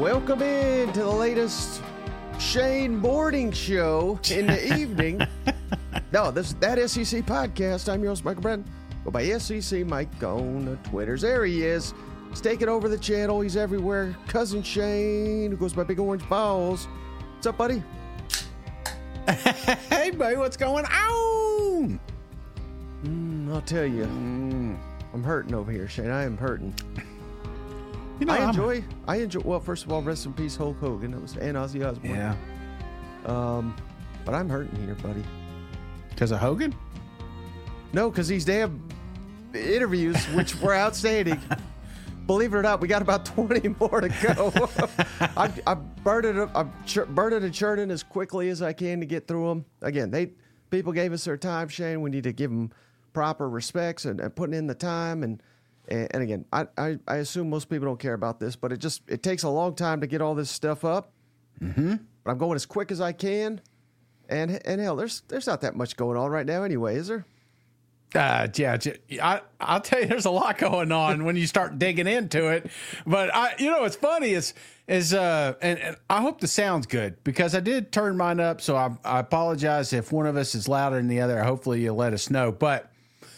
Welcome in to the latest Shane Boarding Show in the evening. No, that SEC podcast. I'm your host, Michael Brennan. Go by SEC Mike on the Twitters. There he is. He's taking over the channel. He's everywhere. Cousin Shane, who goes by Big Orange Balls. What's up, buddy? Hey, buddy, what's going on? I'll tell you. I'm hurting over here, Shane. I am hurting. You know, I enjoy. Well, first of all, rest in peace, Hulk Hogan. That was and Ozzy Osbourne. Yeah. But I'm hurting here, buddy. Because of Hogan? No, because these damn interviews, which were outstanding. Believe it or not, we got about 20 more to go. I'm burning and churning as quickly as I can to get through them. Again, people gave us their time, Shane. We need to give them proper respects and putting in the time. And again, I assume most people don't care about this, but it takes a long time to get all this stuff up. Mm-hmm. But I'm going as quick as I can. And hell, there's not that much going on right now anyway, is there? Yeah, I'll tell you, there's a lot going on when you start digging into it. But what's funny is and I hope the sound's good because I did turn mine up. So I apologize if one of us is louder than the other. Hopefully you'll let us know. But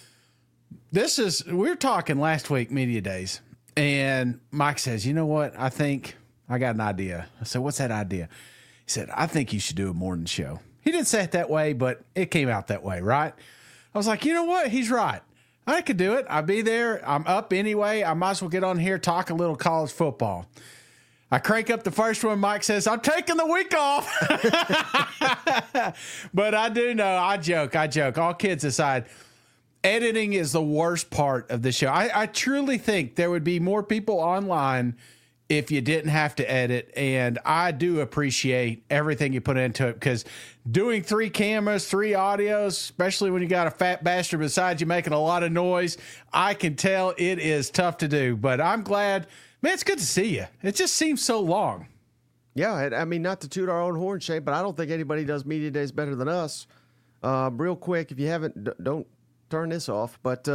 we were talking last week, Media Days, and Mike says, you know what? I think I got an idea. I said, what's that idea? He said, I think you should do a morning show. He didn't say it that way, but it came out that way, right? I was like, you know what? He's right. I could do it. I'll be there. I'm up anyway. I might as well get on here, talk a little college football. I crank up the first one. Mike says, I'm taking the week off. But I do know, I joke. All kids aside, editing is the worst part of the show. I truly think there would be more people online if you didn't have to edit. And I do appreciate everything you put into it because doing 3 cameras, 3 audios, especially when you got a fat bastard beside you making a lot of noise, I can tell it is tough to do. But I'm glad, man, it's good to see you. It just seems so long. Yeah, I mean, not to toot our own horn, Shane, but I don't think anybody does Media Days better than us. Real quick, if you haven't, don't turn this off. But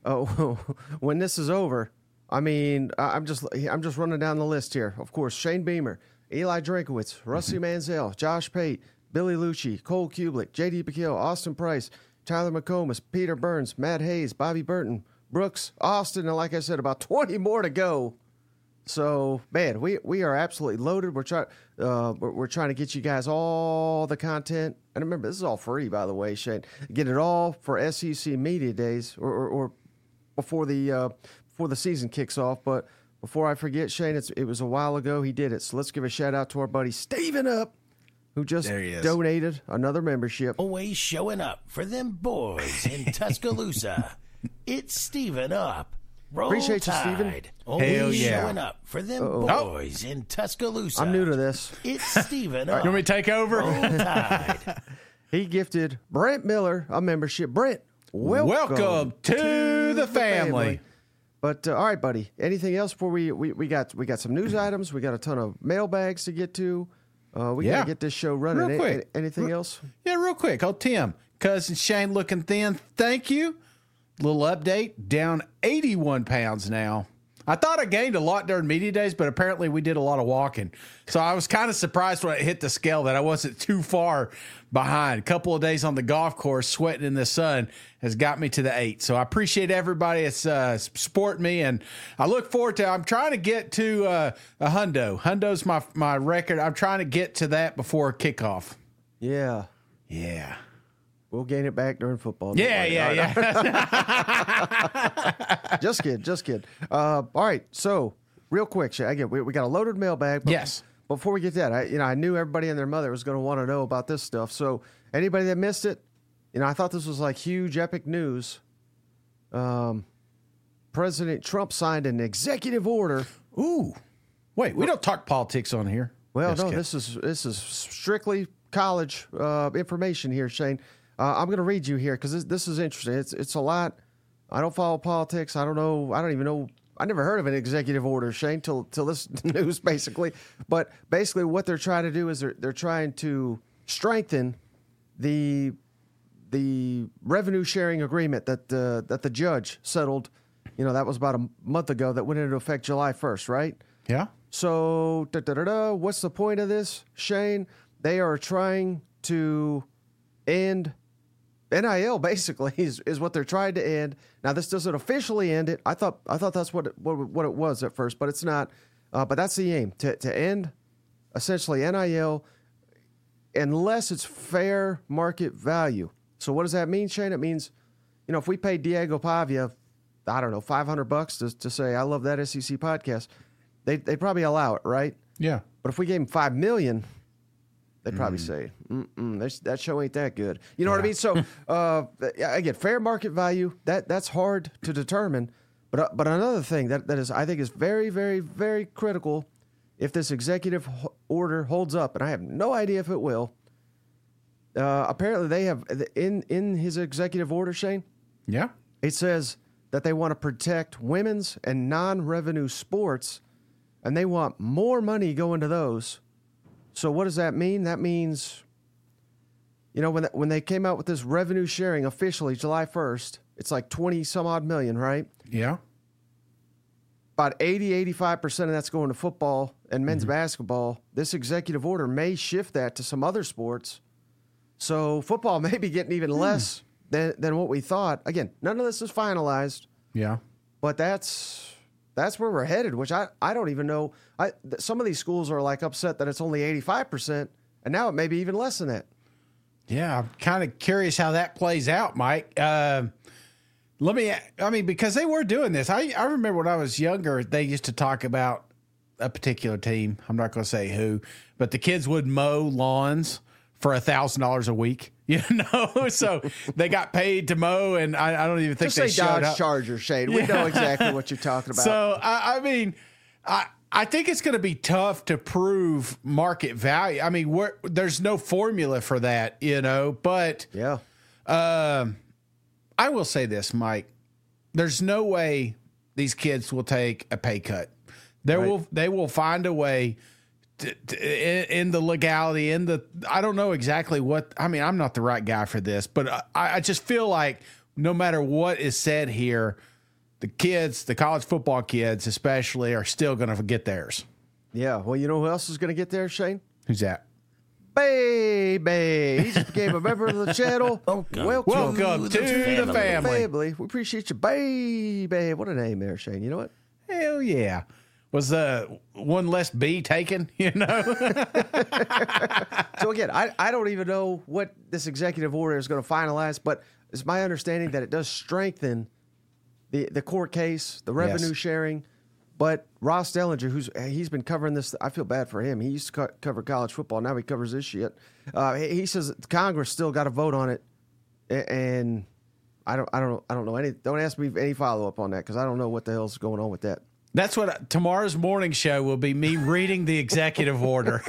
when this is over, I mean, I'm just running down the list here. Of course, Shane Beamer, Eli Drinkowitz, Rusty Manziel, Josh Pate, Billy Lucci, Cole Kublik, J.D. Bakil, Austin Price, Tyler McComas, Peter Burns, Matt Hayes, Bobby Burton, Brooks, Austin, and like I said, about 20 more to go. So, man, we are absolutely loaded. We're trying to get you guys all the content. And remember, this is all free, by the way, Shane. Get it all for SEC Media Days or before the season kicks off. But before I forget, Shane, it was a while ago he did it. So let's give a shout out to our buddy Steven Up, who just donated another membership. Always showing up for them boys in Tuscaloosa. It's Steven Up. Roll Appreciate Tide. you, Steven. Always yeah. showing up for them boys in Tuscaloosa. I'm new to this. It's Steven Up. You want me to take over? Roll Tide. He gifted Brent Miller a membership. Brent, welcome to the family. But all right, buddy. Anything else before we got some news items? We got a ton of mailbags to get to. We gotta get this show running. Real quick. Anything else? Yeah, real quick. Oh, Tim, cousin Shane looking thin. Thank you. Little update. Down 81 pounds now. I thought I gained a lot during Media Days, but apparently we did a lot of walking. So I was kind of surprised when I hit the scale that I wasn't too far behind. A couple of days on the golf course, sweating in the sun, has got me to the 8. So I appreciate everybody that's supporting me, and I look forward to. I'm trying to get to a hundo. Hundo's my record. I'm trying to get to that before kickoff. Yeah. Yeah. We'll gain it back during football. Yeah. Just kidding. All right. So, real quick, again, we got a loaded mailbag. But Yes. Before we get that, I knew everybody and their mother was going to want to know about this stuff. So, anybody that missed it, I thought this was like huge, epic news. President Trump signed an executive order. Ooh. Wait, we don't talk politics on here. Well, Yes, no, kid. this is strictly college information here, Shane. I'm going to read you here because this is interesting. It's a lot. I don't follow politics. I don't know. I don't even know. I never heard of an executive order, Shane, till this news, basically. But basically what they're trying to do is they're trying to strengthen the revenue sharing agreement that the judge settled. That was about a month ago that went into effect July 1st, right? Yeah. So, what's the point of this, Shane? They are trying to end NIL. Basically, is what they're trying to end. Now, this doesn't officially end it. I thought that's what it was at first, but it's not. But that's the aim, to end essentially NIL unless it's fair market value. So what does that mean, Shane? It means, if we pay Diego Pavia, I don't know, $500 to say, I love that SEC podcast, they'd probably allow it, right? Yeah. But if we gave him $5 million, they'd probably say, that show ain't that good. You know what I mean? So, again, fair market value, that's hard to determine. But another thing that is, I think, is very, very, very critical if this executive order holds up, and I have no idea if it will. Apparently, they have in his executive order, Shane. Yeah. It says that they want to protect women's and non-revenue sports, and they want more money going to those. So what does that mean? That means, when they came out with this revenue sharing officially July 1st, it's like 20 some odd million, right? Yeah. About 85% of that's going to football and men's basketball. This executive order may shift that to some other sports. So football may be getting even less than what we thought. Again, none of this is finalized. Yeah. But that's where we're headed, which I don't even know. Some of these schools are like upset that it's only 85%, and now it may be even less than that. Yeah, I'm kind of curious how that plays out, Mike. Because they were doing this. I remember when I was younger, they used to talk about a particular team. I'm not going to say who, but the kids would mow lawns for $1,000 a week. So they got paid to mow, and I don't even think Just they say showed Dodge up. Chargers, Shane. We know exactly what you're talking about. So I think it's going to be tough to prove market value. I mean, there's no formula for that, But yeah, I will say this, Mike. There's no way these kids will take a pay cut. They will find a way in the legality, I don't know exactly what. I mean, I'm not the right guy for this, but I just feel like no matter what is said here, the college football kids especially, are still going to get theirs. Yeah. Well, you know who else is going to get there, Shane? Who's that? Baby. He just became a member of the channel. Welcome to the family. We appreciate you, baby. What a name there, Shane. You know what? Hell yeah. Was the one less B taken, So again, I don't even know what this executive order is going to finalize, but it's my understanding that it does strengthen the court case, the revenue sharing. But Ross Dellinger, he's been covering this, I feel bad for him. He used to cover college football. Now he covers this shit. He says Congress still got to vote on it, and I don't know any. Don't ask me any follow up on that because I don't know what the hell's going on with that. That's what tomorrow's morning show will be, me reading the executive order.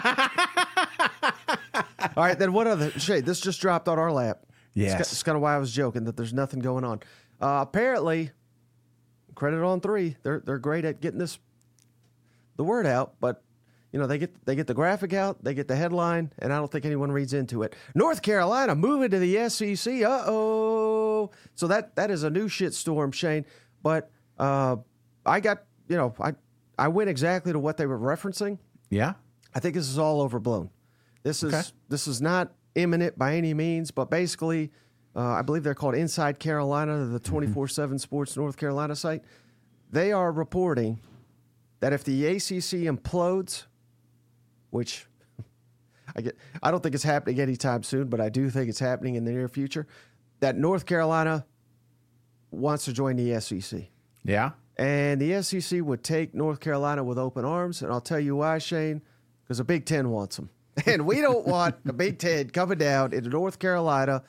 All right, then what other shade? This just dropped on our lap. Yes. It's kind of why I was joking that there's nothing going on. Apparently, Credit on 3, they're great at getting the word out, but they get the graphic out, they get the headline, and I don't think anyone reads into it. North Carolina moving to the SEC. So that is a new shitstorm, Shane. But I got, I went exactly to what they were referencing. Yeah. I think this is all overblown. This is not imminent by any means, but basically, I believe they're called Inside Carolina, the 24/7 Sports North Carolina site. They are reporting that if the ACC implodes, which I don't think it's happening anytime soon, but I do think it's happening in the near future, that North Carolina wants to join the SEC. Yeah. And the SEC would take North Carolina with open arms, and I'll tell you why, Shane, because the Big Ten wants them. And we don't want the Big Ten coming down into North Carolina,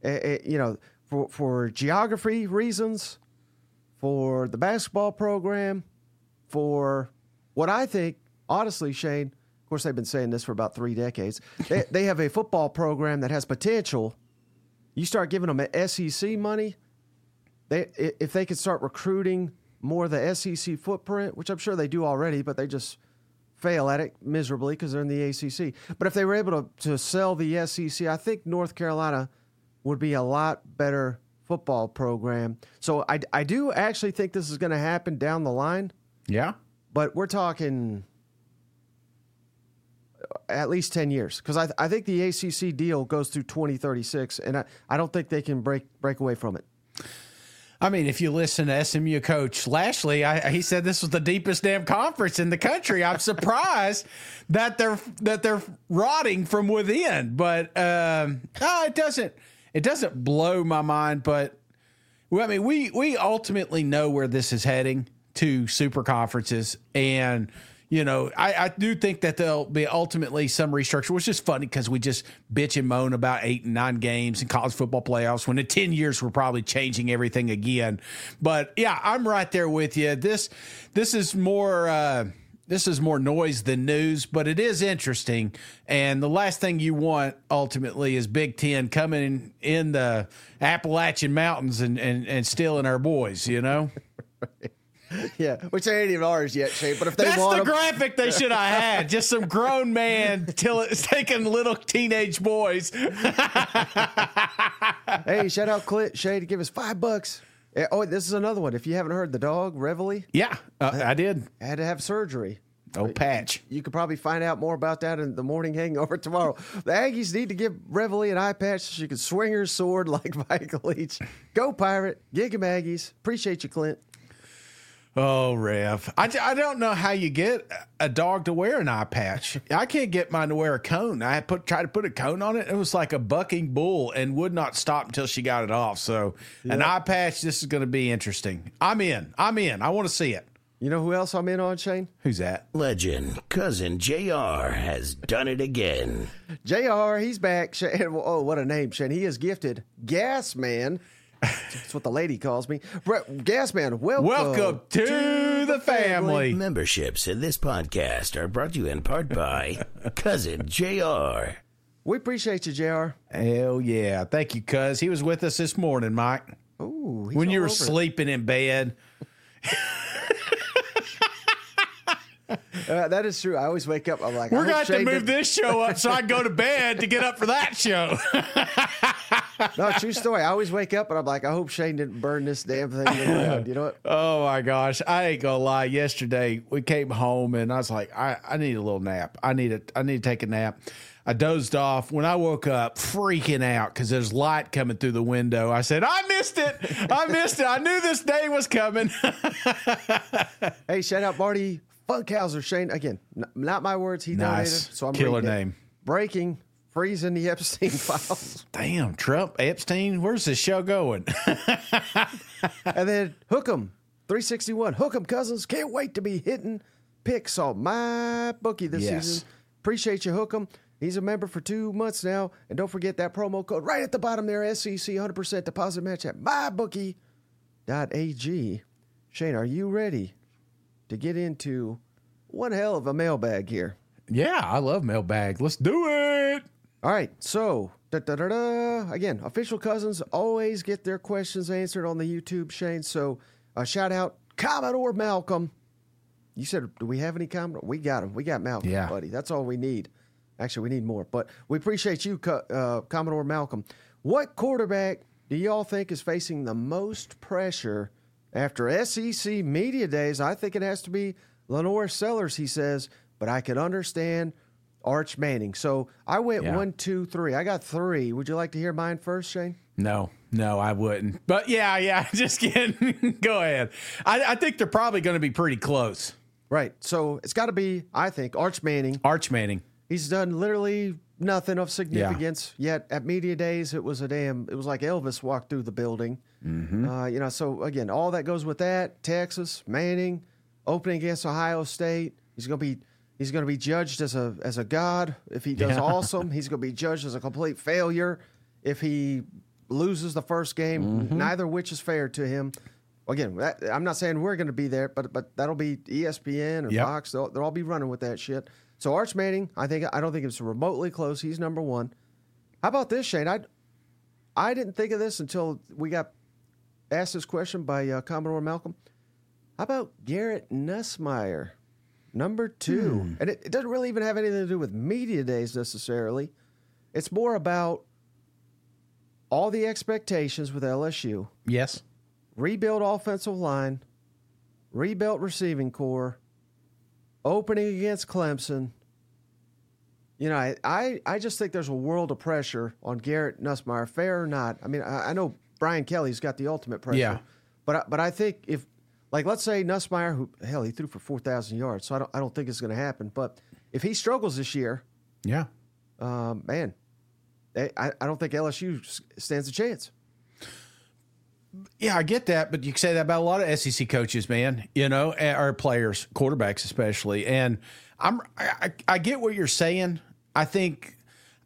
for geography reasons, for the basketball program, for what I think, honestly, Shane, of course, they've been saying this for about 3 decades. They have a football program that has potential. You start giving them SEC money, if they could start recruiting more of the SEC footprint, which I'm sure they do already, but they just fail at it miserably because they're in the ACC. But if they were able to sell the SEC, I think North Carolina would be a lot better football program. So I do actually think this is going to happen down the line. Yeah. but we're talking at least 10 years because I think the ACC deal goes through 2036, and I don't think they can break away from it. I mean, if you listen to SMU coach Lashley, he said this was the deepest damn conference in the country. I'm surprised that they're rotting from within, but it doesn't blow my mind. But I mean, we ultimately know where this is heading, to super conferences, and I do think that there'll be ultimately some restructure, which is funny because we just bitch and moan about 8 and 9 games in college football playoffs when in 10 years we're probably changing everything again. But yeah, I'm right there with you. This is more noise than news, but it is interesting. And the last thing you want ultimately is Big Ten coming in the Appalachian Mountains and stealing our boys, Yeah, which ain't even ours yet, Shane. But if they That's want the them, graphic they should have had. Just some grown man taking little teenage boys. hey, shout out Clint Shane to give us $5. Oh, this is another one. If you haven't heard, the dog Reveille. Yeah, I did. Had to have surgery. Oh, Patch. You could probably find out more about that in the morning hangover tomorrow. The Aggies need to give Reveille an eye patch so she can swing her sword like Michael Leach. Go Pirate. Gig 'em Aggies. Appreciate you, Clint. Oh, Rev. I don't know how you get a dog to wear an eye patch. I can't get mine to wear a cone. I tried to put a cone on it. It was like a bucking bull and would not stop until she got it off. So an eye patch, this is going to be interesting. I'm in. I want to see it. You know who else I'm in on, Shane? Who's that? Legend, Cousin JR has done it again. JR, he's back. Shane, oh, what a name, Shane. He is gifted Gas Man. That's what the lady calls me. Gas Man, welcome to the family. Memberships in this podcast are brought to you in part by Cousin JR. We appreciate you, JR. Hell yeah. Thank you, cuz. He was with us this morning, Mike. Ooh, when you were sleeping in bed. That is true. I always wake up. I'm like, we're going to have to move this show up so I can go to bed to get up for that show. No, true story. I always wake up and I'm like, I hope Shane didn't burn this damn thing to the ground. You know what? Oh my gosh. I ain't gonna lie. Yesterday we came home and I was like, I need a little nap. I need to take a nap. I dozed off. When I woke up, freaking out because there's light coming through the window. I said, I missed it. I knew this day was coming. Hey, shout out Marty Funkhauser. Shane, again, not my words. He donated. So I'm killer reading it. name. Breaking. Freezing the Epstein files. Damn, Trump, Epstein, where's this show going? And then Hook'em, 361. Hook'em Cousins, can't wait to be hitting picks on my bookie this season. Appreciate you, Hook'em. He's a member for 2 months now. And don't forget that promo code right at the bottom there, SEC, 100% deposit match at mybookie.ag. Shane, are you ready to get into one hell of a mailbag here? Yeah, I love mailbag. Let's do it. All right, so, again, official cousins always get their questions answered on the YouTube, Shane. So, shout out Commodore Malcolm. You said, do we have any Commodore? We got him. We got Malcolm, buddy. That's all we need. Actually, we need more. But we appreciate you, Commodore Malcolm. What quarterback do y'all think is facing the most pressure after SEC Media Days? I think it has to be Lenore Sellers, he says, but I could understand Arch Manning. So I went 1, 2, 3. I got 3. Would you like to hear mine first, Shane? No, I wouldn't. But yeah, just kidding. Go ahead. I think they're probably going to be pretty close. Right. So it's got to be, I think, Arch Manning. He's done literally nothing of significance yet. At Media Days, it was like Elvis walked through the building. Mm-hmm. So again, all that goes with that. Texas, Manning, opening against Ohio State. He's going to be judged as a god if he does awesome. He's going to be judged as a complete failure if he loses the first game. Mm-hmm. Neither which is fair to him. Again, I'm not saying we're going to be there, but that'll be ESPN and Fox. They'll all be running with that shit. So Arch Manning, I don't think it's remotely close. He's number 1. How about this, Shane? I didn't think of this until we got asked this question by Commodore Malcolm. How about Garrett Nussmeier? Number 2. And it doesn't really even have anything to do with Media Days necessarily. It's more about all the expectations with LSU. Yes. Rebuild offensive line. Rebuilt receiving core. opening against Clemson. You know, I just think there's a world of pressure on Garrett Nussmeier, fair or not. I mean, I know Brian Kelly's got the ultimate pressure. Yeah. But I think if, like, let's say Nussmeier, who, hell, he threw for 4,000 yards, so I don't think it's going to happen. But if he struggles this year, Yeah. man, I don't think LSU stands a chance. Yeah, I get that, but you can say that about a lot of SEC coaches, man, you know, or players, quarterbacks especially. And I get what you're saying. I think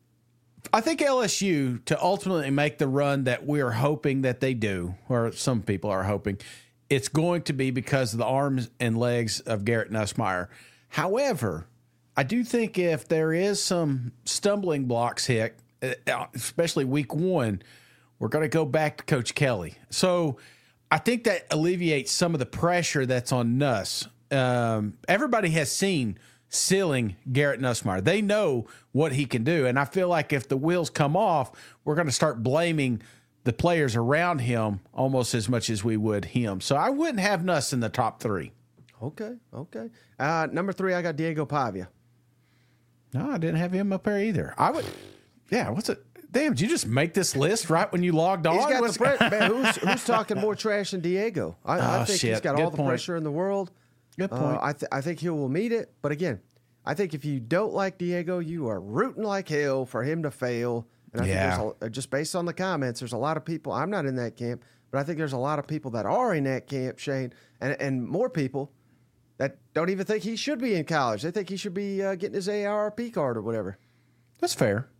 LSU, to ultimately make the run that we're hoping that they do, or some people are hoping, it's going to be because of the arms and legs of Garrett Nussmeier. However, I do think if there is some stumbling blocks hit, especially week one, we're going to go back to Coach Kelly. So I think that alleviates some of the pressure that's on Nuss. Everybody has seen ceiling Garrett Nussmeier. They know what he can do. And I feel like if the wheels come off, we're going to start blaming the players around him almost as much as we would him. So I wouldn't have Nuss in the top three. Okay. Number 3, I got Diego Pavia. No, I didn't have him up there either. I would. Yeah, what's it? Damn, did you just make this list right when you logged on? He's got man, who's talking more trash than Diego? I think he's got all the pressure in the world. Good point. I think he will meet it. But again, I think if you don't like Diego, you are rooting like hell for him to fail. And I think there's just based on the comments, there's a lot of people. I'm not in that camp, but I think there's a lot of people that are in that camp, Shane, and more people that don't even think he should be in college. They think he should be getting his AARP card or whatever. That's fair.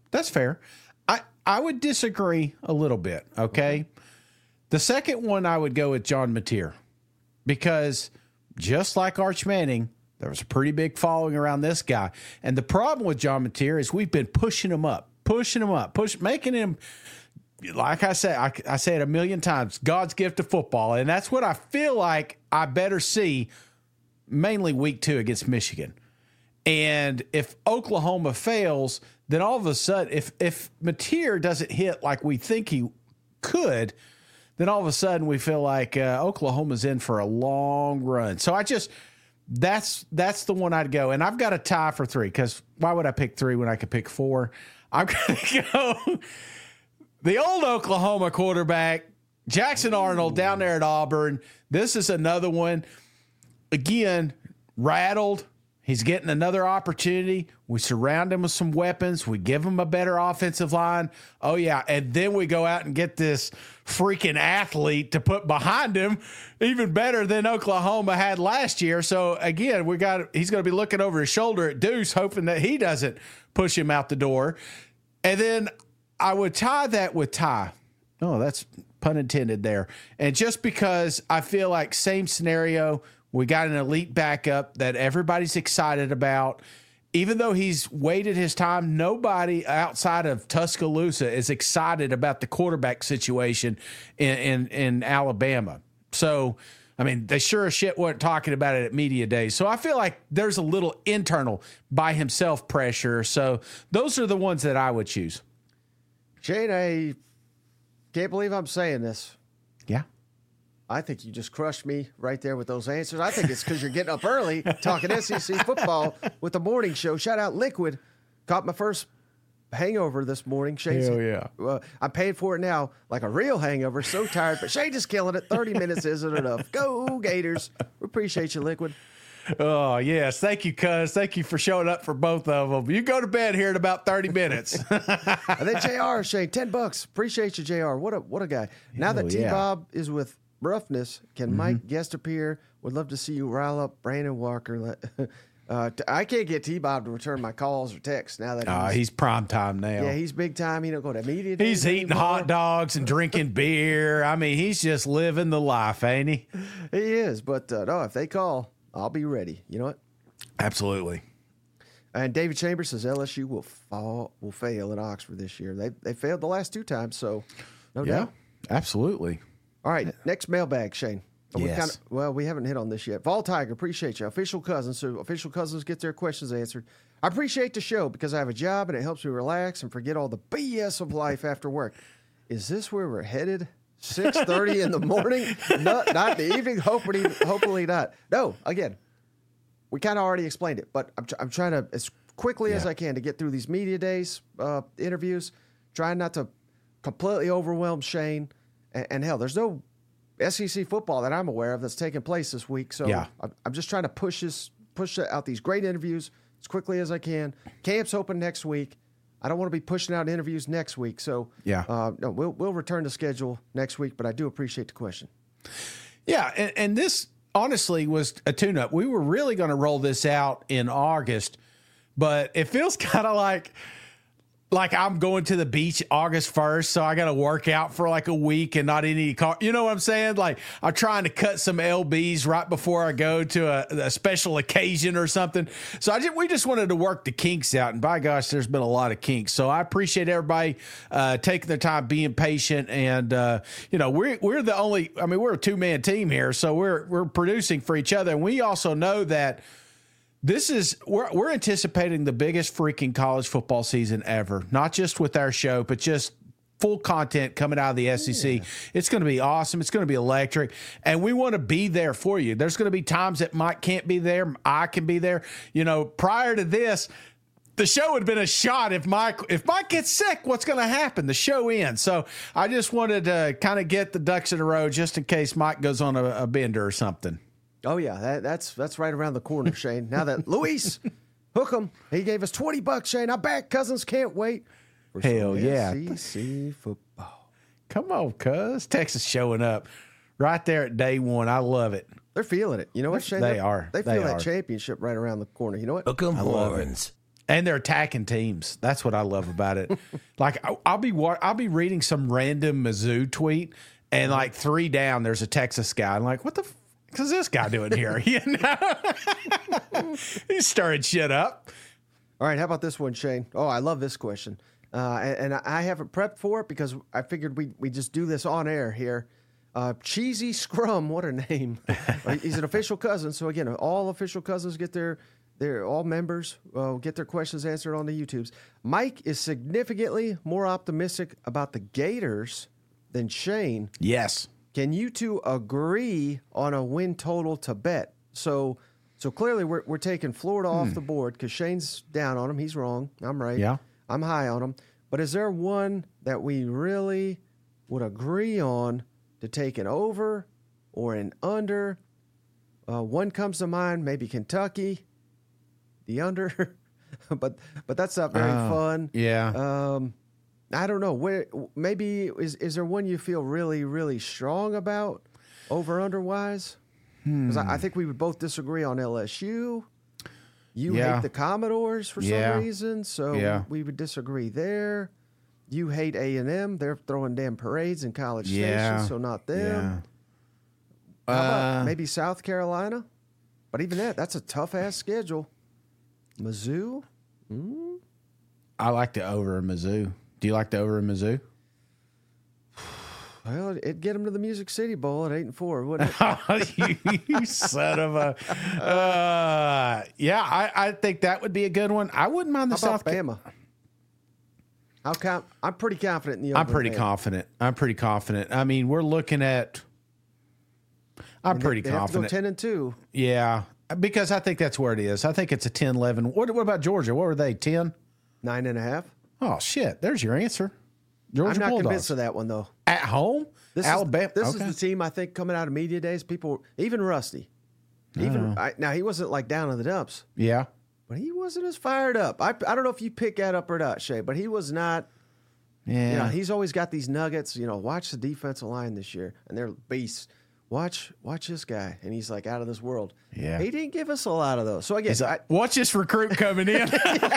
I would disagree a little bit, okay? The second one, I would go with John Mateer, because just like Arch Manning, there was a pretty big following around this guy. And the problem with John Mateer is we've been pushing him up, making him, like I say it a million times, God's gift to football. And that's what I feel like I better see mainly week 2 against Michigan. And if Oklahoma fails, then all of a sudden, if Mateer doesn't hit like we think he could, then all of a sudden we feel like Oklahoma's in for a long run. So that's the one I'd go. And I've got a tie for 3, because why would I pick 3 when I could pick 4? I'm going to go the old Oklahoma quarterback, Jackson Arnold, down there at Auburn. This is another one. Again, rattled. He's getting another opportunity. We surround him with some weapons. We give him a better offensive line. Oh, yeah. And then we go out and get this freaking athlete to put behind him, even better than Oklahoma had last year. So, again, he's going to be looking over his shoulder at Deuce, hoping that he doesn't push him out the door. And then I would tie that with Ty. Oh, that's pun intended there. And just because I feel like same scenario, we got an elite backup that everybody's excited about. Even though he's waited his time, nobody outside of Tuscaloosa is excited about the quarterback situation in Alabama. So, I mean, they sure as shit weren't talking about it at media days. So I feel like there's a little internal by himself pressure. So those are the ones that I would choose. Shane, I can't believe I'm saying this. Yeah. I think you just crushed me right there with those answers. I think it's because you're getting up early talking SEC football with the morning show. Shout out Liquid. Caught my first hangover this morning. Shane's, hell yeah. I'm paying for it now like a real hangover. So tired, but Shane is killing it. 30 minutes isn't enough. Go Gators. We appreciate you, Liquid. Oh, yes. Thank you, cuz. Thank you for showing up for both of them. You go to bed here in about 30 minutes. And then JR, Shane, $10. Appreciate you, JR. What a guy. Now that T-Bob is with Roughness, can Mike guest appear? Would love to see you rile up Brandon Walker. I can't get T-Bob to return my calls or texts now that he's prime time now. Yeah, he's big time. He don't go to media. He's eating hot dogs and drinking beer. I mean, he's just living the life, ain't he? He is. But no, if they call, I'll be ready. You know what? Absolutely. And David Chambers says LSU will fail at Oxford this year. They failed the last 2 times, so no doubt. Absolutely. All right, next mailbag, Shane. Yes. We haven't hit on this yet. Vol Tiger, appreciate you. Official cousins, so official cousins get their questions answered. I appreciate the show because I have a job and it helps me relax and forget all the BS of life after work. Is this where we're headed? 6:30 in the morning? Not in the evening? Hopefully not. No, again, we kind of already explained it, but I'm trying to, as quickly as I can, to get through these media days, interviews, trying not to completely overwhelm Shane. And hell, there's no SEC football that I'm aware of that's taking place this week. So I'm just trying to push out these great interviews as quickly as I can. Camp's open next week. I don't want to be pushing out interviews next week. So no, we'll return to schedule next week, but I do appreciate the question. Yeah, and this honestly was a tune-up. We were really going to roll this out in August, but it feels kind of like I'm going to the beach August 1st, so I got to work out for like a week and not any car. You know what I'm saying? Like I'm trying to cut some LBs right before I go to a special occasion or something. So we just wanted to work the kinks out, and by gosh, there's been a lot of kinks. So I appreciate everybody taking their time, being patient, and we're the only. I mean, we're a 2-man team here, so we're producing for each other, and we also know that. We're anticipating the biggest freaking college football season ever, not just with our show, but just full content coming out of the SEC. Yeah. It's going to be awesome. It's going to be electric, and we want to be there for you. There's going to be times that Mike can't be there. I can be there. Prior to this, the show would have been a shot. If Mike gets sick, what's going to happen? The show ends. So I just wanted to kind of get the ducks in a row just in case Mike goes on a bender or something. Oh, yeah, that's right around the corner, Shane. Now that Luis Hookham, he gave us $20, Shane. I bet Cousins can't wait for Hell yeah. SEC football. Come on, cuz. Texas showing up right there at day one. I love it. They're feeling it. You know what, Shane? They are. They feel that championship right around the corner. You know what? Hookham Horns. And they're attacking teams. That's what I love about it. Like I'll be reading some random Mizzou tweet, and like 3 down, there's a Texas guy. I'm like, what the What's this guy doing here? He's stirring shit up. All right, how about this one, Shane? Oh, I love this question. And I haven't prepped for it because I figured we just do this on air here. Cheesy Scrum, what a name. He's an official cousin. So, again, all official cousins get all members get their questions answered on the YouTubes. Mike is significantly more optimistic about the Gators than Shane. Yes. Can you two agree on a win total to bet? So clearly we're taking Florida off the board because Shane's down on him. He's wrong. I'm right. Yeah. I'm high on him. But is there one that we really would agree on to take an over or an under? One comes to mind, maybe Kentucky, the under, but that's not very fun. Yeah. I don't know. Maybe is there one you feel really, really strong about, over under wise? Because I think we would both disagree on LSU. You hate the Commodores for some reason, so we would disagree there. You hate A&M. They're throwing damn parades in College Station, so not them. Yeah. How about maybe South Carolina? But even that's a tough-ass schedule. Mizzou? I like the over in Mizzou. Do you like the over in Mizzou? Well, it'd get them to the Music City Bowl at 8-4, wouldn't it? You son of a... I think that would be a good one. I wouldn't mind the How about South Bama? I'm pretty confident in the over. I'm pretty confident. I mean, we're looking at... I'm pretty confident. Have to go 10-2. Yeah, because I think that's where it is. I think it's a 10-11. What about Georgia? What were they, 10? 9.5. Oh, shit. There's your answer. Georgia I'm not Bulldogs. convinced of that one, though. At home? Alabama. This is the team, I think, coming out of media days. People, even Rusty. Now, he wasn't like down in the dumps. Yeah. But he wasn't as fired up. I don't know if you pick that up or not, Shay, but he was not. Yeah. He's always got these nuggets. Watch the defensive line this year, and they're beasts. Watch this guy, and he's like out of this world. Yeah. He didn't give us a lot of those. So again, watch this recruit coming in.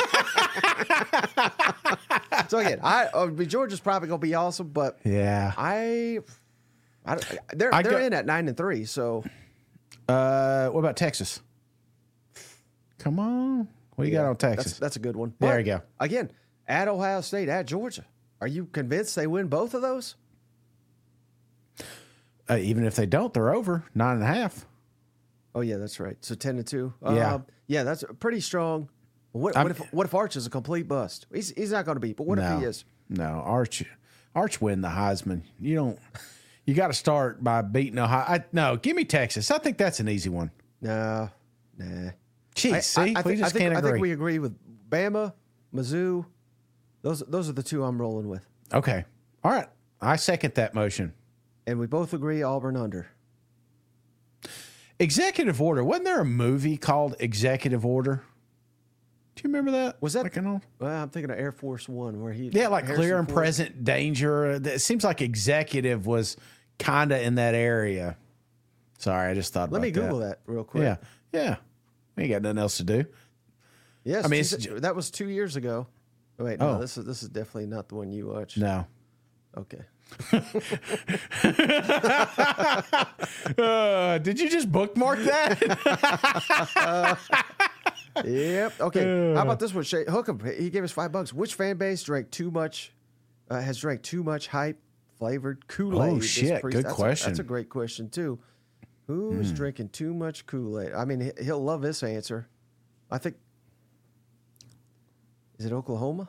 So again, Georgia's probably gonna be awesome, but yeah, they're in at 9-3. So, what about Texas? Come on, what you got on Texas? That's a good one. There you go. Again, at Ohio State, at Georgia, are you convinced they win both of those? Even if they don't, they're over 9.5. Oh yeah, that's right. So 10-2. Yeah, that's pretty strong. What if Arch is a complete bust? He's not going to be. But what if he is? No, Arch win the Heisman. You got to start by beating Ohio. No, give me Texas. I think that's an easy one. Nah. Geez, see, we just can't agree. I think we agree with Bama, Mizzou. Those are the two I'm rolling with. Okay. All right. I second that motion. And we both agree Auburn under. Executive Order. Wasn't there a movie called Executive Order? Do you remember that? Was that? Like, you know? Well, I'm thinking of Air Force One, where he. Yeah, like Harrison clear and Ford. present danger. It seems like executive was kind of in that area. Sorry, I just thought about that. Let me Google that real quick. Yeah. Yeah. We ain't got nothing else to do. Yes, I mean, that was 2 years ago. Oh, wait, no, this is definitely not the one you watched. No. Okay. Did you just bookmark that? Yep. Okay. How about this one, Shay? Hookem, he gave us $5. Which fan base drank too much? Has drank too much hype flavored Kool-Aid? Oh, shit. Good question. That's a great question too. Who's drinking too much Kool-Aid? I mean, he'll love this answer. I think. Is it Oklahoma?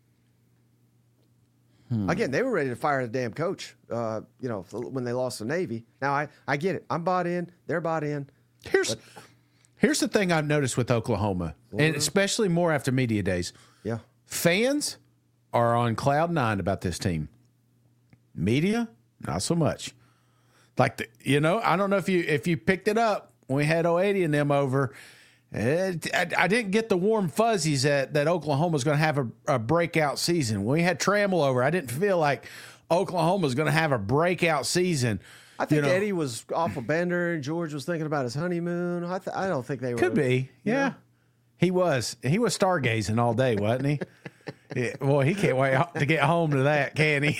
Again, they were ready to fire the damn coach. When they lost the Navy. Now I get it. I'm bought in. They're bought in. Here's the thing I've noticed with Oklahoma, and especially more after media days. Yeah. Fans are on cloud nine about this team. Media, not so much. Like I don't know if you picked it up when we had 080 and them over. I didn't get the warm fuzzies that Oklahoma was going to have a breakout season. When we had Trammell over, I didn't feel like Oklahoma was going to have a breakout season. I think Eddie was off a bender and George was thinking about his honeymoon. I don't think they were. Could be, yeah. He was stargazing all day, wasn't he? Yeah, boy, he can't wait to get home to that, can he?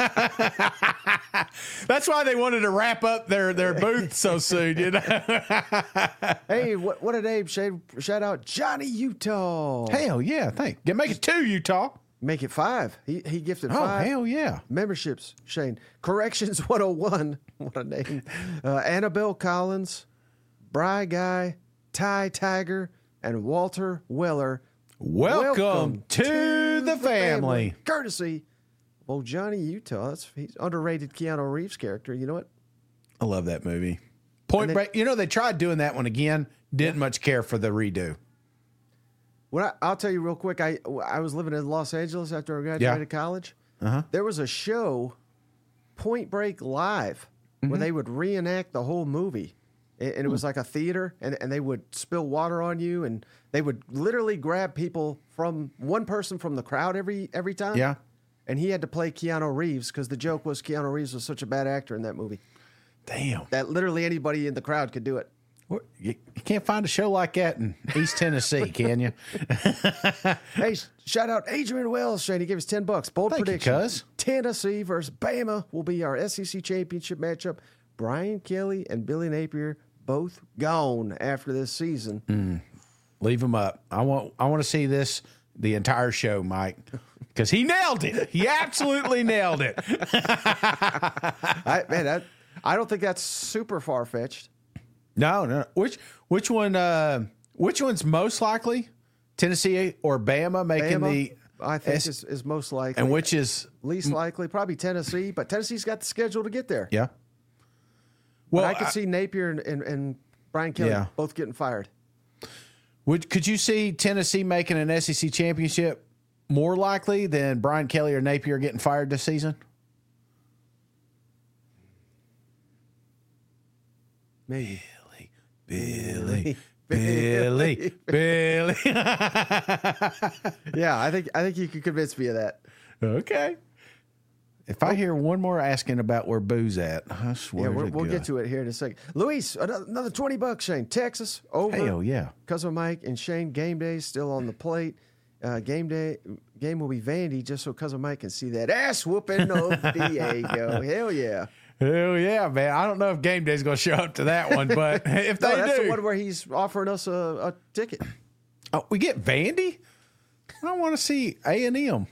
That's why they wanted to wrap up their booth so soon, Hey, what a name! Shout out Johnny Utah. Hell yeah, thanks. Make it 2, Utah. Make it 5. He gifted 5. Oh, hell yeah. Memberships, Shane. Corrections 101. What a name. Annabelle Collins, Bry Guy, Ty Tiger, and Walter Weller. Welcome to the family. Courtesy of old Johnny Utah. He's underrated Keanu Reeves character. You know what? I love that movie. Point Break. They tried doing that one again. Didn't much care for the redo. I'll tell you real quick. I was living in Los Angeles after I graduated college. There was a show, Point Break Live, where they would reenact the whole movie. And it was like a theater, and they would spill water on you, and they would literally grab people one person from the crowd every time. Yeah. And he had to play Keanu Reeves because the joke was Keanu Reeves was such a bad actor in that movie. Damn. That literally anybody in the crowd could do it. You can't find a show like that in East Tennessee, can you? Hey, shout out Adrian Wells, Shane. He gave us $10. Bold Thank prediction. you, cuz. Tennessee versus Bama will be our SEC championship matchup. Brian Kelly and Billy Napier both gone after this season. Leave them up. I want to see the entire show, Mike, because he nailed it. He absolutely nailed it. I don't think that's super far fetched. No. Which one's most likely? Tennessee or Bama making the? I think is most likely. And which is least likely? Probably Tennessee, but Tennessee's got the schedule to get there. Yeah. Well, I could see Napier and Brian Kelly both getting fired. Could you see Tennessee making an SEC championship more likely than Brian Kelly or Napier getting fired this season? Maybe. Billy. Yeah, I think you could convince me of that. Okay. If I hear one more asking about where Boo's at, I swear we'll get to it here in a second. Luis, another $20, Shane. Texas over. Hell yeah. Cousin Mike and Shane. Game day still on the plate. Game will be Vandy just so Cousin Mike can see that ass whooping of Diego. Hell yeah. Hell yeah, man. I don't know if game day's going to show up to that one, but if they that's do. the one where he's offering us a ticket. Oh, we get Vandy? I want to see A&M.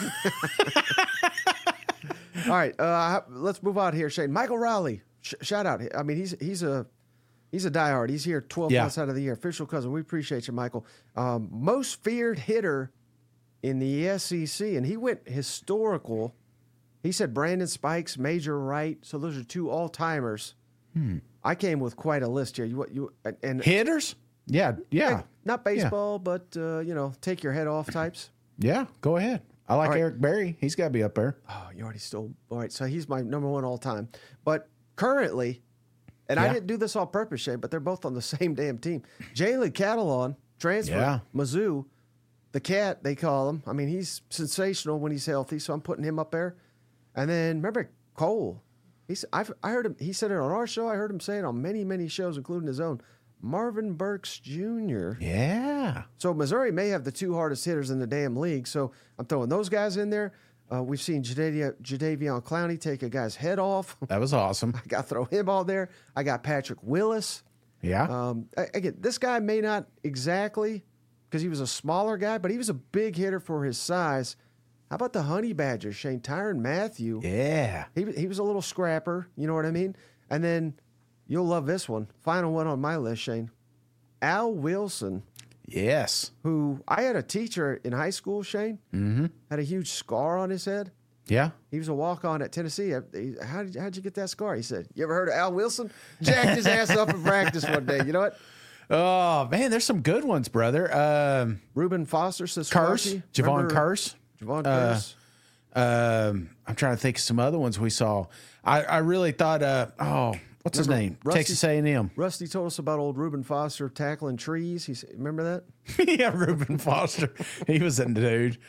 All right, let's move on here, Shane. Michael Rowley, shout out. I mean, he's a diehard. He's here 12 months out of the year. Official cousin. We appreciate you, Michael. Most feared hitter in the SEC, and he went historical. He said Brandon Spikes, Major Wright. So those are 2 all-timers. I came with quite a list here. And hitters? Yeah. Not baseball, but take your head off types. Yeah, go ahead. I like right. Eric Berry. He's got to be up there. Oh, you already stole. All right, so he's my number one all time. But currently, and I didn't do this on purpose, Shane, but they're both on the same damn team. Jalen Catalon, transfer, Mizzou, the cat, they call him. I mean, he's sensational when he's healthy, so I'm putting him up there. And then, remember, Cole. I heard him. He said it on our show. I heard him say it on many, many shows, including his own. Marvin Burks Jr. Yeah. So Missouri may have the two hardest hitters in the damn league. So I'm throwing those guys in there. We've seen Jadeveon Clowney take a guy's head off. That was awesome. I got to throw him all there. I got Patrick Willis. Yeah. Again, this guy may not exactly, because he was a smaller guy, but he was a big hitter for his size. How about the Honey Badger, Shane? Tyrann Mathieu. Yeah. He was a little scrapper, you know what I mean? And then you'll love this one. Final one on my list, Shane. Al Wilson. Yes. Who I had a teacher in high school, Shane. Mm-hmm. Had a huge scar on his head. Yeah. He was a walk-on at Tennessee. How'd you get that scar? He said, you ever heard of Al Wilson? Jacked his ass up in practice one day. You know what? Oh, man, there's some good ones, brother. Reuben Foster. Curse. Javon Curse. Javon Curse. I'm trying to think of some other ones we saw. I really thought, what's his name? Texas A&M. Rusty told us about old Reuben Foster tackling trees. Remember that? Yeah, Reuben Foster. He was a dude.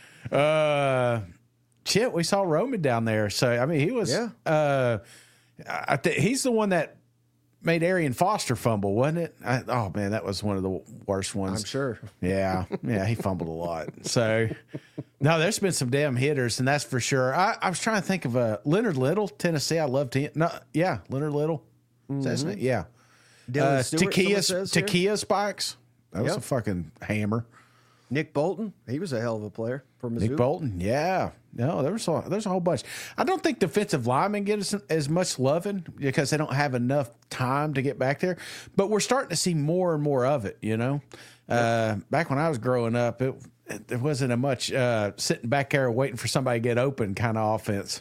We saw Roman down there. So, I mean, he was, I think he's the one that made Arian Foster fumble, wasn't it? Man, that was one of the worst ones. I'm sure. Yeah, he fumbled a lot. So, no, there's been some damn hitters, and that's for sure. I was trying to think of Leonard Little, Tennessee. I loved him. No, yeah, Leonard Little. Is that his name? Yeah. Dylan Stewart, Takia Spikes. That was a fucking hammer. Nick Bolton, he was a hell of a player for Mizzou. Nick Bolton, yeah. No, there's a whole bunch. I don't think defensive linemen get as much loving because they don't have enough time to get back there. But we're starting to see more and more of it, you know. Back when I was growing up, there wasn't a much sitting back there waiting for somebody to get open kind of offense.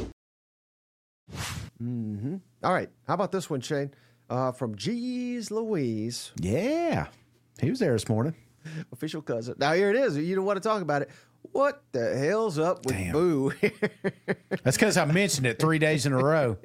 Mm-hmm. All right. How about this one, Shane? From G's Louise. Yeah. He was there this morning. Official cousin. Now, here it is. You don't want to talk about it. What the hell's up with Boo? That's because I mentioned it 3 days in a row.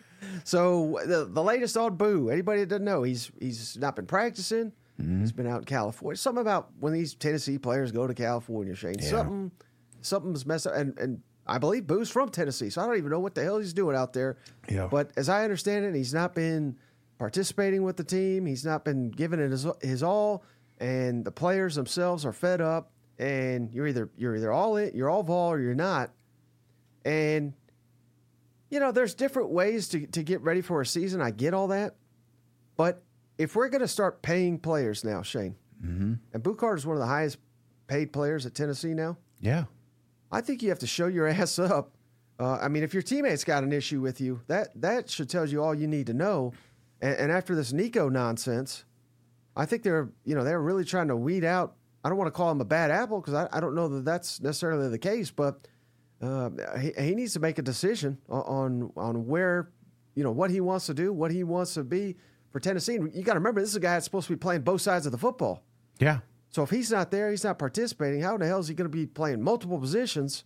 So the latest on Boo. Anybody that doesn't know, he's not been practicing. Mm-hmm. He's been out in California. Something about when these Tennessee players go to California, Shane. Yeah. Something's messed up. And I believe Boo's from Tennessee, so I don't even know what the hell he's doing out there. Yeah. But as I understand it, he's not been participating with the team. He's not been giving it his all. And the players themselves are fed up, and you're either all in, you're all vol, or you're not. And there's different ways to get ready for a season. I get all that, but if we're going to start paying players now, Shane, and Boo Carter's one of the highest paid players at Tennessee now. Yeah, I think you have to show your ass up. I mean, if your teammates got an issue with you, that should tell you all you need to know. And after this Nico nonsense, I think they're really trying to weed out. I don't want to call him a bad apple because I don't know that that's necessarily the case, but he needs to make a decision on where, what he wants to do, what he wants to be for Tennessee. And you got to remember, this is a guy that's supposed to be playing both sides of the football. Yeah. So if he's not there, he's not participating, how in the hell is he going to be playing multiple positions?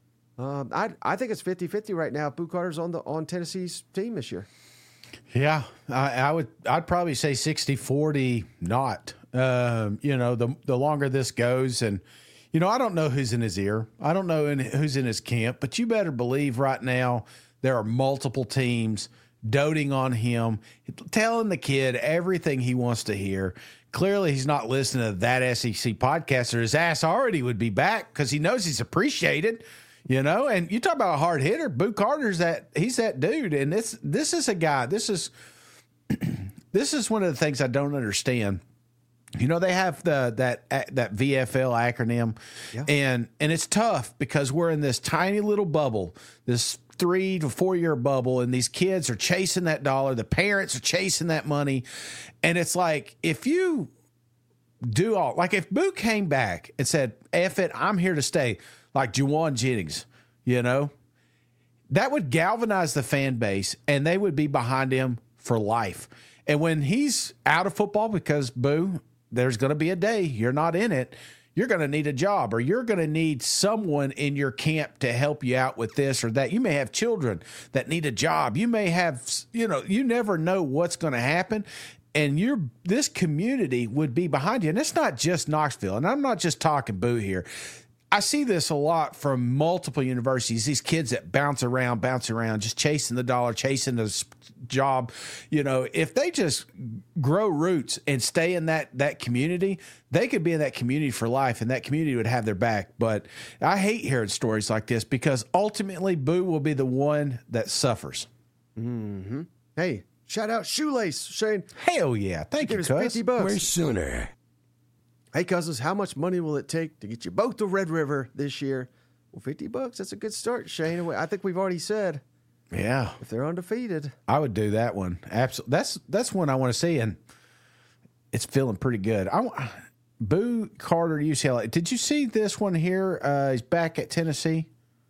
I think it's 50-50 right now if Boo Carter's on Tennessee's team this year. Yeah, I'd probably say 60-40 not. The longer this goes, and I don't know who's in his ear. I don't know who's in his camp, but you better believe right now there are multiple teams doting on him, telling the kid everything he wants to hear. Clearly, he's not listening to that SEC podcast, or his ass already would be back because he knows he's appreciated. And you talk about a hard hitter. Boo Carter's he's that dude. And this is a guy, this is one of the things I don't understand. They have that VFL acronym, and it's tough because we're in this tiny little bubble, this 3 to 4 year bubble, and these kids are chasing that dollar. The parents are chasing that money. And it's like, if you do if Boo came back and said, F it, I'm here to stay, like Juwan Jennings, that would galvanize the fan base, and they would be behind him for life. And when he's out of football, because Boo, there's going to be a day you're not in it. You're going to need a job, or you're going to need someone in your camp to help you out with this or that. You may have children that need a job. You may have, you never know what's going to happen. And this community would be behind you. And it's not just Knoxville. And I'm not just talking Boo here. I see this a lot from multiple universities, these kids that bounce around, just chasing the dollar, chasing the job. If they just grow roots and stay in that community, they could be in that community for life, and that community would have their back. But I hate hearing stories like this, because ultimately Boo will be the one that suffers. Mm-hmm. Hey, shout out Shoelace, Shane. Hell yeah. Thank you, cuz. $50. Where's sooner? Hey, cousins, how much money will it take to get you both to Red River this year? Well, $50, that's a good start, Shane. I think we've already said. Yeah. If they're undefeated. I would do that one. Absolutely. That's one I want to see, and it's feeling pretty good. Boo Carter, UCLA. Did you see this one here? He's back at Tennessee.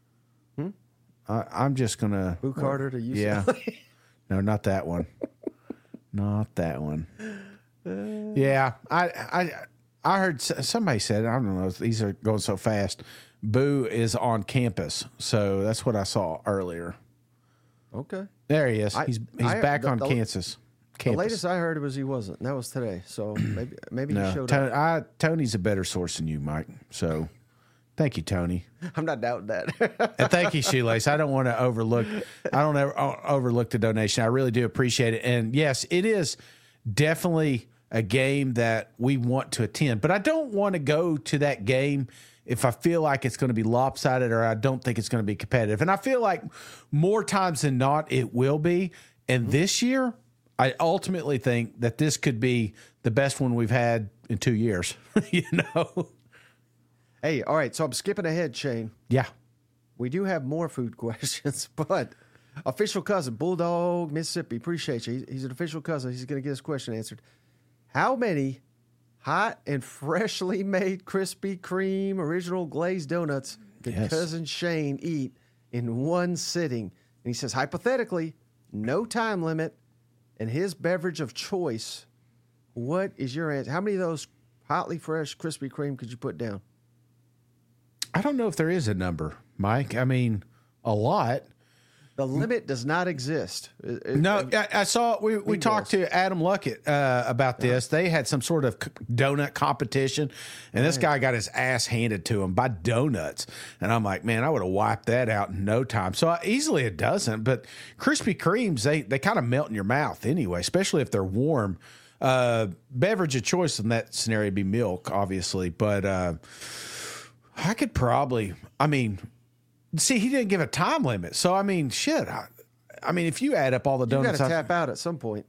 I'm just going to. Boo Carter to UCLA. Yeah. No, not that one. Not that one. Yeah. I heard somebody said, I don't know, these are going so fast. Boo is on campus. So that's what I saw earlier. Okay. There he is. He's back on campus. The latest I heard was he wasn't. And that was today. So maybe he showed up. Tony's a better source than you, Mike. So thank you, Tony. I'm not doubting that. And thank you, Shoelace. I don't want to overlook the donation. I really do appreciate it. And yes, it is definitely a game that we want to attend, but I don't want to go to that game if I feel like it's going to be lopsided, or I don't think it's going to be competitive. And I feel like more times than not, it will be. And this year, I ultimately think that this could be the best one we've had in 2 years, Hey, all right. So I'm skipping ahead, Shane. Yeah. We do have more food questions, but official cousin, Bulldog, Mississippi, appreciate you. He's an official cousin. He's going to get his question answered. How many hot and freshly made Krispy Kreme original glazed donuts did Cousin Shane eat in one sitting? And he says, hypothetically, no time limit, and his beverage of choice. What is your answer? How many of those hotly fresh Krispy Kreme could you put down? I don't know if there is a number, Mike. I mean, a lot. The limit does not exist. No, I saw we talked to Adam Luckett about this. They had some sort of donut competition, and this guy got his ass handed to him by donuts. And I'm like, man, I would have wiped that out in no time. So easily a dozen. But Krispy Kremes, they kind of melt in your mouth anyway, especially if they're warm. Beverage of choice in that scenario would be milk, obviously. But I could probably, see, he didn't give a time limit. So, shit. I mean, if you add up all the donuts. You got to tap out at some point.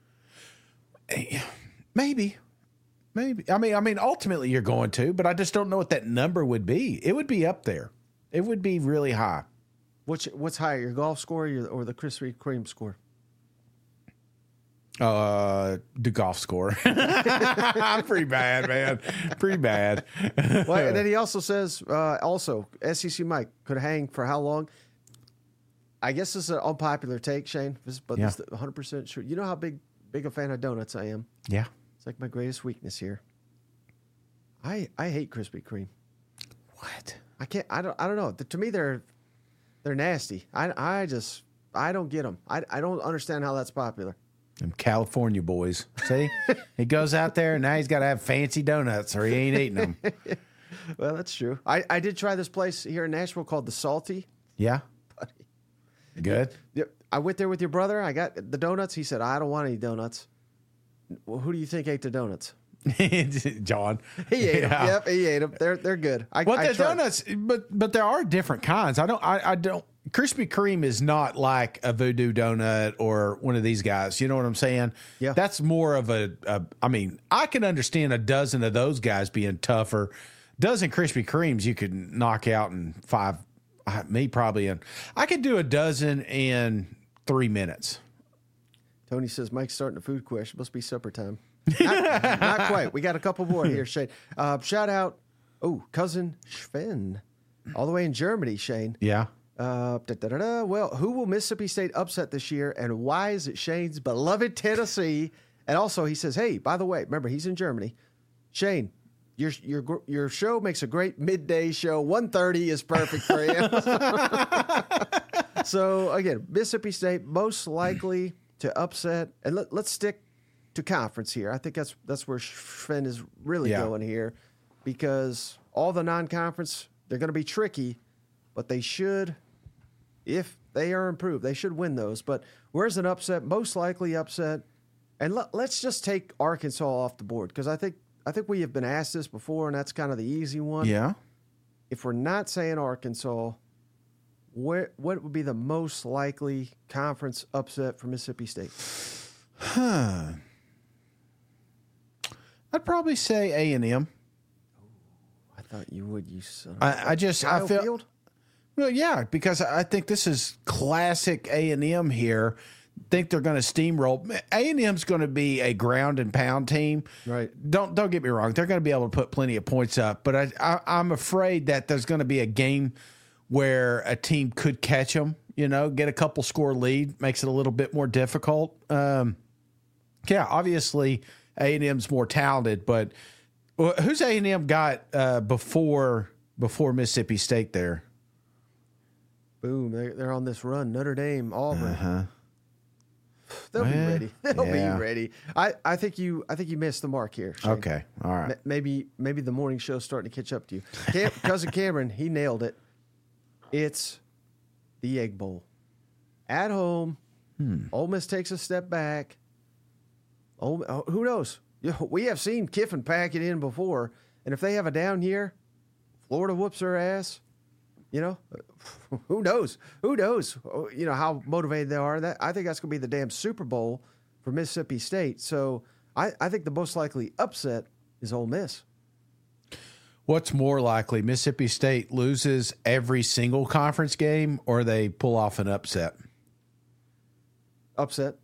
Maybe. Ultimately you're going to, but I just don't know what that number would be. It would be up there. It would be really high. What's higher, your golf score or the Krispy Kreme score? The golf score. I'm pretty bad, man. Pretty bad. Well, and then he also says, SEC Mike could hang for how long? I guess this is an unpopular take, Shane, but it's 100% true. You know how big a fan of donuts I am. Yeah. It's like my greatest weakness here. I hate Krispy Kreme. What? I can't. I don't know. To me, they're nasty. I don't get them. I don't understand how that's popular. Them California boys. See? He goes out there, and now he's got to have fancy donuts, or he ain't eating them. Well, that's true. I did try this place here in Nashville called The Salty. Yeah? Good? Yep. I went there with your brother. I got the donuts. He said, I don't want any donuts. Well, who do you think ate the donuts? John. He ate them. Yep, he ate them. They're good. The donuts, but there are different kinds. I don't. Krispy Kreme is not like a Voodoo Donut or one of these guys. You know what I'm saying? Yeah. That's more of I can understand a dozen of those guys being tougher. Dozen Krispy Kremes you could knock out in 5. I could do a dozen in 3 minutes. Tony says Mike's starting a food question. Must be supper time. Not quite. We got a couple more here, Shane. Shout out, cousin Sven, all the way in Germany, Shane. Yeah. Well, who will Mississippi State upset this year, and why is it Shane's beloved Tennessee? And also, he says, hey, by the way, remember, he's in Germany. Shane, your show makes a great midday show. 1:30 is perfect for you. So again, Mississippi State most likely to upset, and let's stick to conference here. I think that's where Sven is really going here, because all the non-conference, they're going to be tricky, but they should, if they are improved, they should win those. But where's an upset? Most likely upset, and let's just take Arkansas off the board, because I think we have been asked this before, and that's kind of the easy one. Yeah. If we're not saying Arkansas, what would be the most likely conference upset for Mississippi State? I'd probably say A&M. I thought you would. You son. I feel. Field? Well, yeah, because I think this is classic A&M here. Think they're going to steamroll. A&M's going to be a ground and pound team. Right. Don't get me wrong. They're going to be able to put plenty of points up, but I'm afraid that there's going to be a game where a team could catch them, get a couple score lead, makes it a little bit more difficult. Obviously A&M's more talented, but who's A&M got before Mississippi State there? Boom! They're on this run. Notre Dame, Auburn. Uh-huh. They'll be ready. They'll be ready. I think you missed the mark here, Shane. Okay, all right. Maybe the morning show's starting to catch up to you. Cousin Cameron, he nailed it. It's the Egg Bowl at home. Ole Miss takes a step back. Who knows? We have seen Kiffin pack it in before, and if they have a down year, Florida whoops their ass. Who knows? Who knows? How motivated they are. I think that's going to be the damn Super Bowl for Mississippi State. So I think the most likely upset is Ole Miss. What's more likely, Mississippi State loses every single conference game, or they pull off an upset? Upset.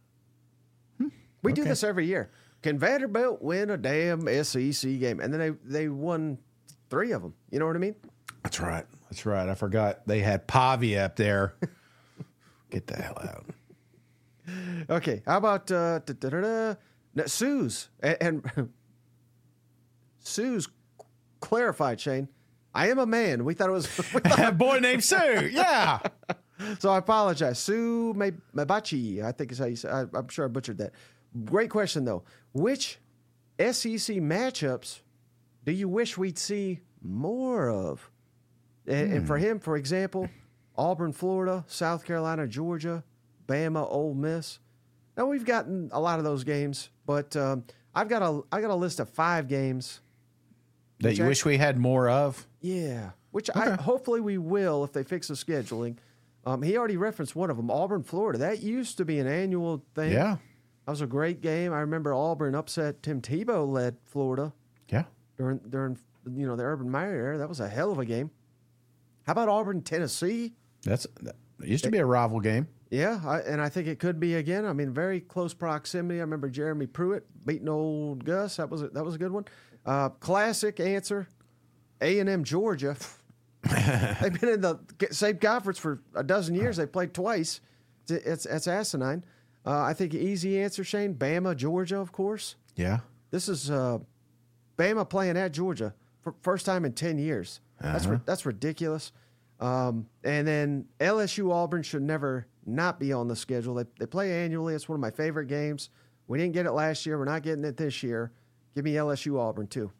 We do this every year. Can Vanderbilt win a damn SEC game? And then they won 3 of them. You know what I mean? That's right. I forgot they had Pavia up there. Get the hell out. Okay. How about Sue's? And Sue's clarified, Shane. I am a man. We thought it was a boy named Sue. Yeah. So I apologize. Sue Mabachi, I think is how you say. I'm sure I butchered that. Great question though. Which SEC matchups do you wish we'd see more of? And for him, for example, Auburn, Florida, South Carolina, Georgia, Bama, Ole Miss. Now we've gotten a lot of those games, but I've got a list of 5 games that you wish we had more of. Yeah, which hopefully we will if they fix the scheduling. He already referenced one of them, Auburn, Florida. That used to be an annual thing. Yeah, that was a great game. I remember Auburn upset Tim Tebow led Florida. Yeah, during the Urban Meyer era. That was a hell of a game. How about Auburn, Tennessee? That used to be a rival game. Yeah, and I think it could be again. I mean, very close proximity. I remember Jeremy Pruitt beating old Gus. That was a good one. Classic answer, A&M, Georgia. They've been in the same conference for a dozen years. They played twice. It's asinine. I think easy answer, Shane. Bama, Georgia, of course. Yeah. This is Bama playing at Georgia for first time in 10 years. That's ridiculous. And then LSU Auburn should never not be on the schedule. They play annually. It's one of my favorite games. We didn't get it last year. We're not getting it this year. Give me LSU Auburn too.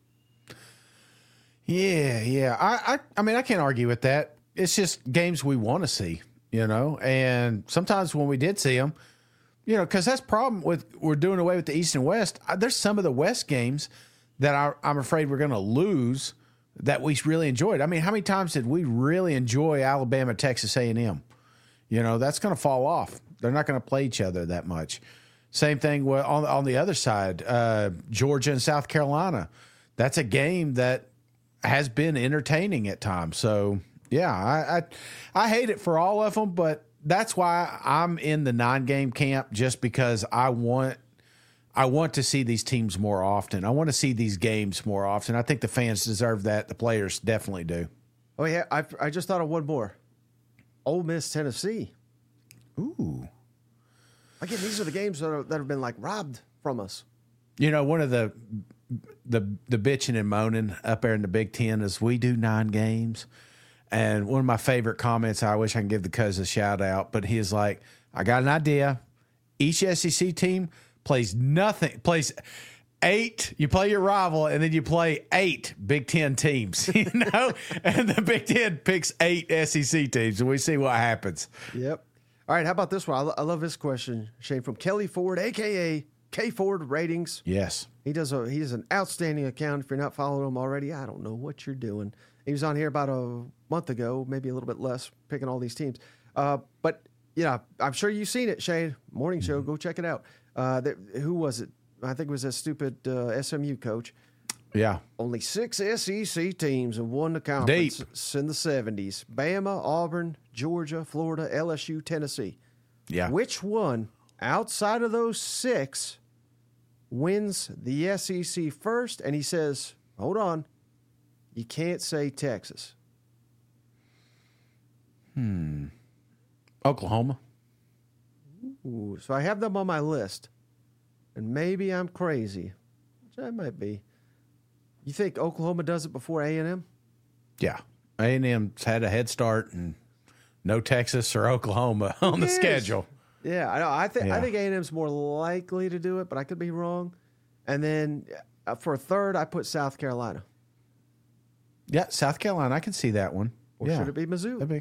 Yeah. I mean, I can't argue with that. It's just games we want to see, and sometimes when we did see them, because that's the problem with we're doing away with the East and West. There's some of the West games that I'm afraid we're going to lose that we really enjoyed. I mean, how many times did we really enjoy Alabama, Texas A&M? That's going to fall off. They're not going to play each other that much. Same thing on the other side, Georgia and South Carolina. That's a game that has been entertaining at times. So, yeah, I hate it for all of them, but that's why I'm in the 9-game camp, just because I want to see these teams more often. I want to see these games more often. I think the fans deserve that. The players definitely do. Oh, yeah. I just thought of one more. Ole Miss, Tennessee. Ooh. Again, these are the games that have been robbed from us. One of the the bitching and moaning up there in the Big Ten is we do 9 games. And one of my favorite comments, I wish I can give the cuz a shout out, but he is like, I got an idea. Each SEC team plays 8. You play your rival, and then you play 8 Big Ten teams, you know? And the Big Ten picks 8 SEC teams, and we see what happens. Yep. All right, how about this one? I love this question, Shane, from Kelly Ford, a.k.a. K Ford Ratings. Yes. He's an outstanding account. If you're not following him already, I don't know what you're doing. He was on here about a month ago, maybe a little bit less, picking all these teams. But, yeah, I'm sure you've seen it, Shane. Morning show, go check it out. Who was it? I think it was a stupid SMU coach. Yeah. Only 6 SEC teams have won the conference in the 70s. Bama, Auburn, Georgia, Florida, LSU, Tennessee. Yeah. Which one outside of those 6 wins the SEC first? And he says, hold on, you can't say Texas. Oklahoma. Ooh, so I have them on my list. And maybe I'm crazy, which I might be. You think Oklahoma does it before A&M? Yeah. A&M's had a head start, and no Texas or Oklahoma on the schedule. Yeah, I know. I think A&M's more likely to do it, but I could be wrong. And then for a third, I put South Carolina. Yeah, South Carolina. I can see that one. Or should it be Mizzou?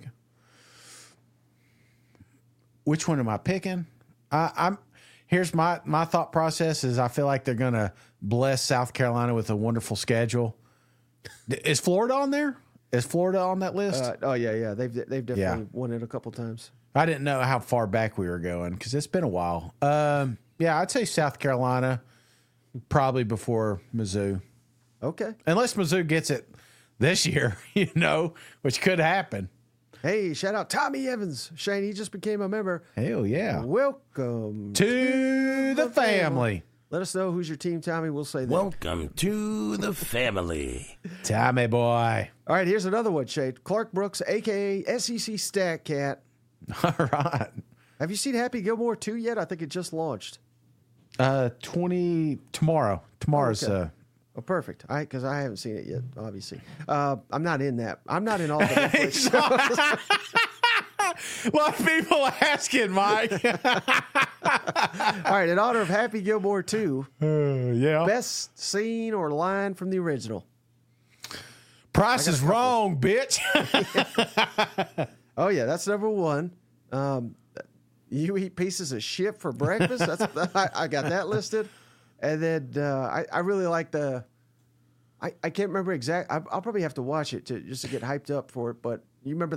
Which one am I picking? Here's my thought process is I feel like they're going to bless South Carolina with a wonderful schedule. Is Florida on there? Is Florida on that list? Yeah. They've definitely won it a couple times. I didn't know how far back we were going because it's been a while. I'd say South Carolina probably before Mizzou. Okay. Unless Mizzou gets it this year, which could happen. Hey, shout out Tommy Evans. Shane, he just became a member. Hell yeah. Welcome to the family. Let us know who's your team, Tommy. We'll say that. Welcome to the family. Tommy boy. All right, here's another one, Shane. Clark Brooks, a.k.a. SEC Stat Cat. All right. Have you seen Happy Gilmore 2 yet? I think it just launched. Tomorrow. Tomorrow's... okay. Oh, perfect. Because I haven't seen it yet, obviously. I'm not in that. I'm not in all the Netflix shows. A lot of people asking, Mike. All right, in honor of Happy Gilmore 2, yeah. best scene or line from the original. Price is wrong, bitch. Oh, yeah, that's number 1. You eat pieces of shit for breakfast? I got that listed. And then I really like I can't remember exact. I'll probably have to watch it just to get hyped up for it. But you remember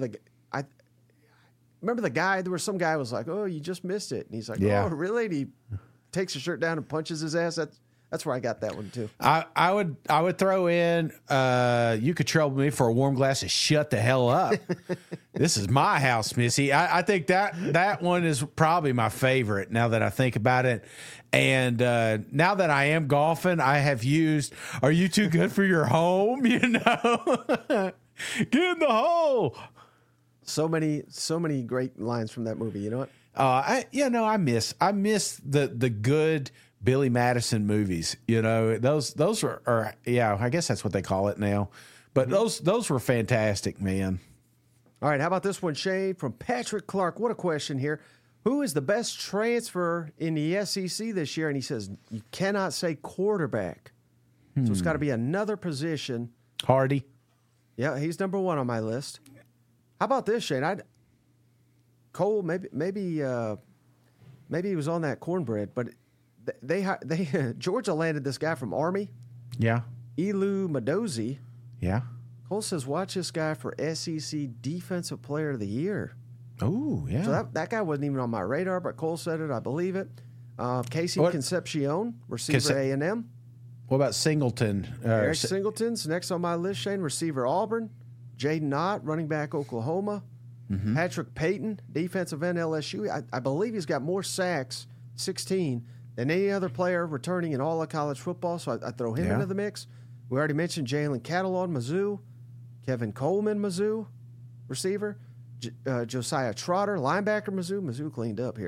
the guy? There was some guy who was like, "Oh, you just missed it," and he's like, "Oh, really?" And he takes his shirt down and punches his ass. That's where I got that one too. I would throw in. You could trouble me for a warm glass of shut the hell up. This is my house, Missy. I think that one is probably my favorite now that I think about it. And now that I am golfing, I have used, "Are you too good for your home?" Get in the hole. So many great lines from that movie. You know what? I miss the good Billy Madison movies. Those are I guess that's what they call it now. But those were fantastic, man. All right, how about this one, Shane, from Patrick Clark? What a question here. Who is the best transfer in the SEC this year? And he says, you cannot say quarterback. So it's got to be another position. Hardy. Yeah, he's number 1 on my list. How about this, Shane? Cole, maybe he was on that cornbread, but they Georgia landed this guy from Army. Yeah. Elu Madozi. Yeah. Cole says, watch this guy for SEC Defensive Player of the Year. Oh, yeah. So that guy wasn't even on my radar, but Cole said it. I believe it. Casey Concepcion, receiver A&M. What about Singleton? Eric Singleton's next on my list, Shane. Receiver Auburn. Jaden Ott, running back Oklahoma. Mm-hmm. Patrick Payton, defensive end LSU. I believe he's got more sacks, 16, than any other player returning in all of college football, so I throw him into the mix. We already mentioned Jalen Catalon, Mizzou. Kevin Coleman, Mizzou, receiver. Josiah Trotter, linebacker, Mizzou. Mizzou cleaned up here.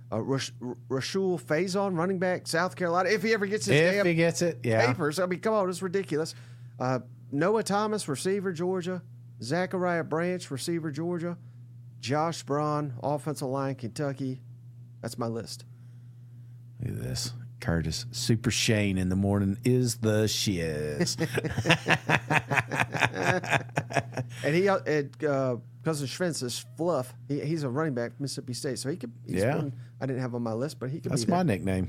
Rashul Faison, running back, South Carolina, if he ever gets his If he gets it, yeah. papers. I mean, come on, it's ridiculous. Noah Thomas, receiver, Georgia. Zachariah Branch, receiver, Georgia. Josh Braun, offensive line, Kentucky. That's my list. Look at this. Curtis, Super Shane in the morning is the shiz. And Cousin Schwentz is Fluff. He's a running back, Mississippi State. So he's one I didn't have on my list, but he could That's be there. my nickname.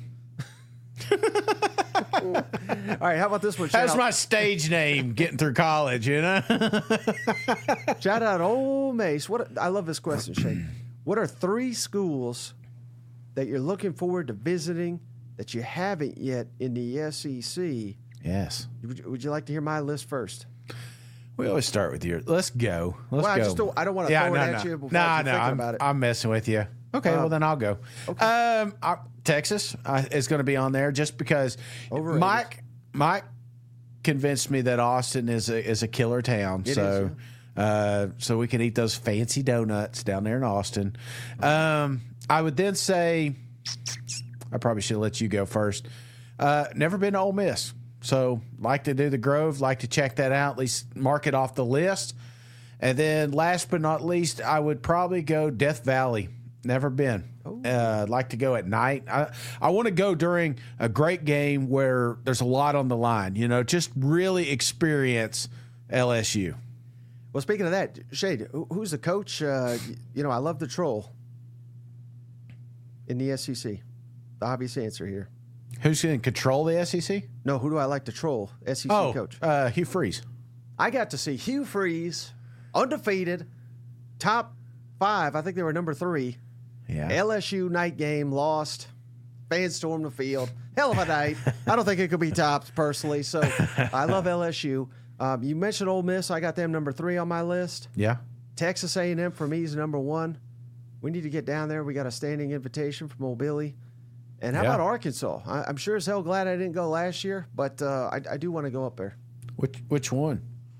All right, how about this one? That's my stage name getting through college, you know? Shout out Ole Miss. I love this question, Shane. What are 3 schools that you're looking forward to visiting that you haven't yet in the SEC? Yes. Would you like to hear my list first? We always start with your. Let's go. Let's go. I don't want to throw it at you before you're thinking about it. I'm messing with you. Okay, well then I'll go. Okay. Texas is going to be on there just because Overrated. Mike convinced me that Austin is a killer town. So we can eat those fancy donuts down there in Austin. I would then say I probably should let you go first. Never been to Ole Miss. So like to do the Grove, like to check that out, at least mark it off the list. And then last but not least, I would probably go Death Valley. Never been. Like to go at night. I want to go during a great game where there's a lot on the line, just really experience LSU. Well, speaking of that, Shade, who's the coach? I love the troll in the SEC. The obvious answer here. Who's going to control the SEC? No, who do I like to troll? SEC coach. Hugh Freeze. I got to see Hugh Freeze, undefeated, top 5. I think they were number 3. Yeah. LSU night game, lost. Fans stormed the field. Hell of a night. I don't think it could be topped personally. So I love LSU. You mentioned Ole Miss. I got them number 3 on my list. Yeah. Texas A&M for me is number 1. We need to get down there. We got a standing invitation from old Billy. And how about Arkansas? I'm sure as hell glad I didn't go last year, but I do want to go up there. Which one?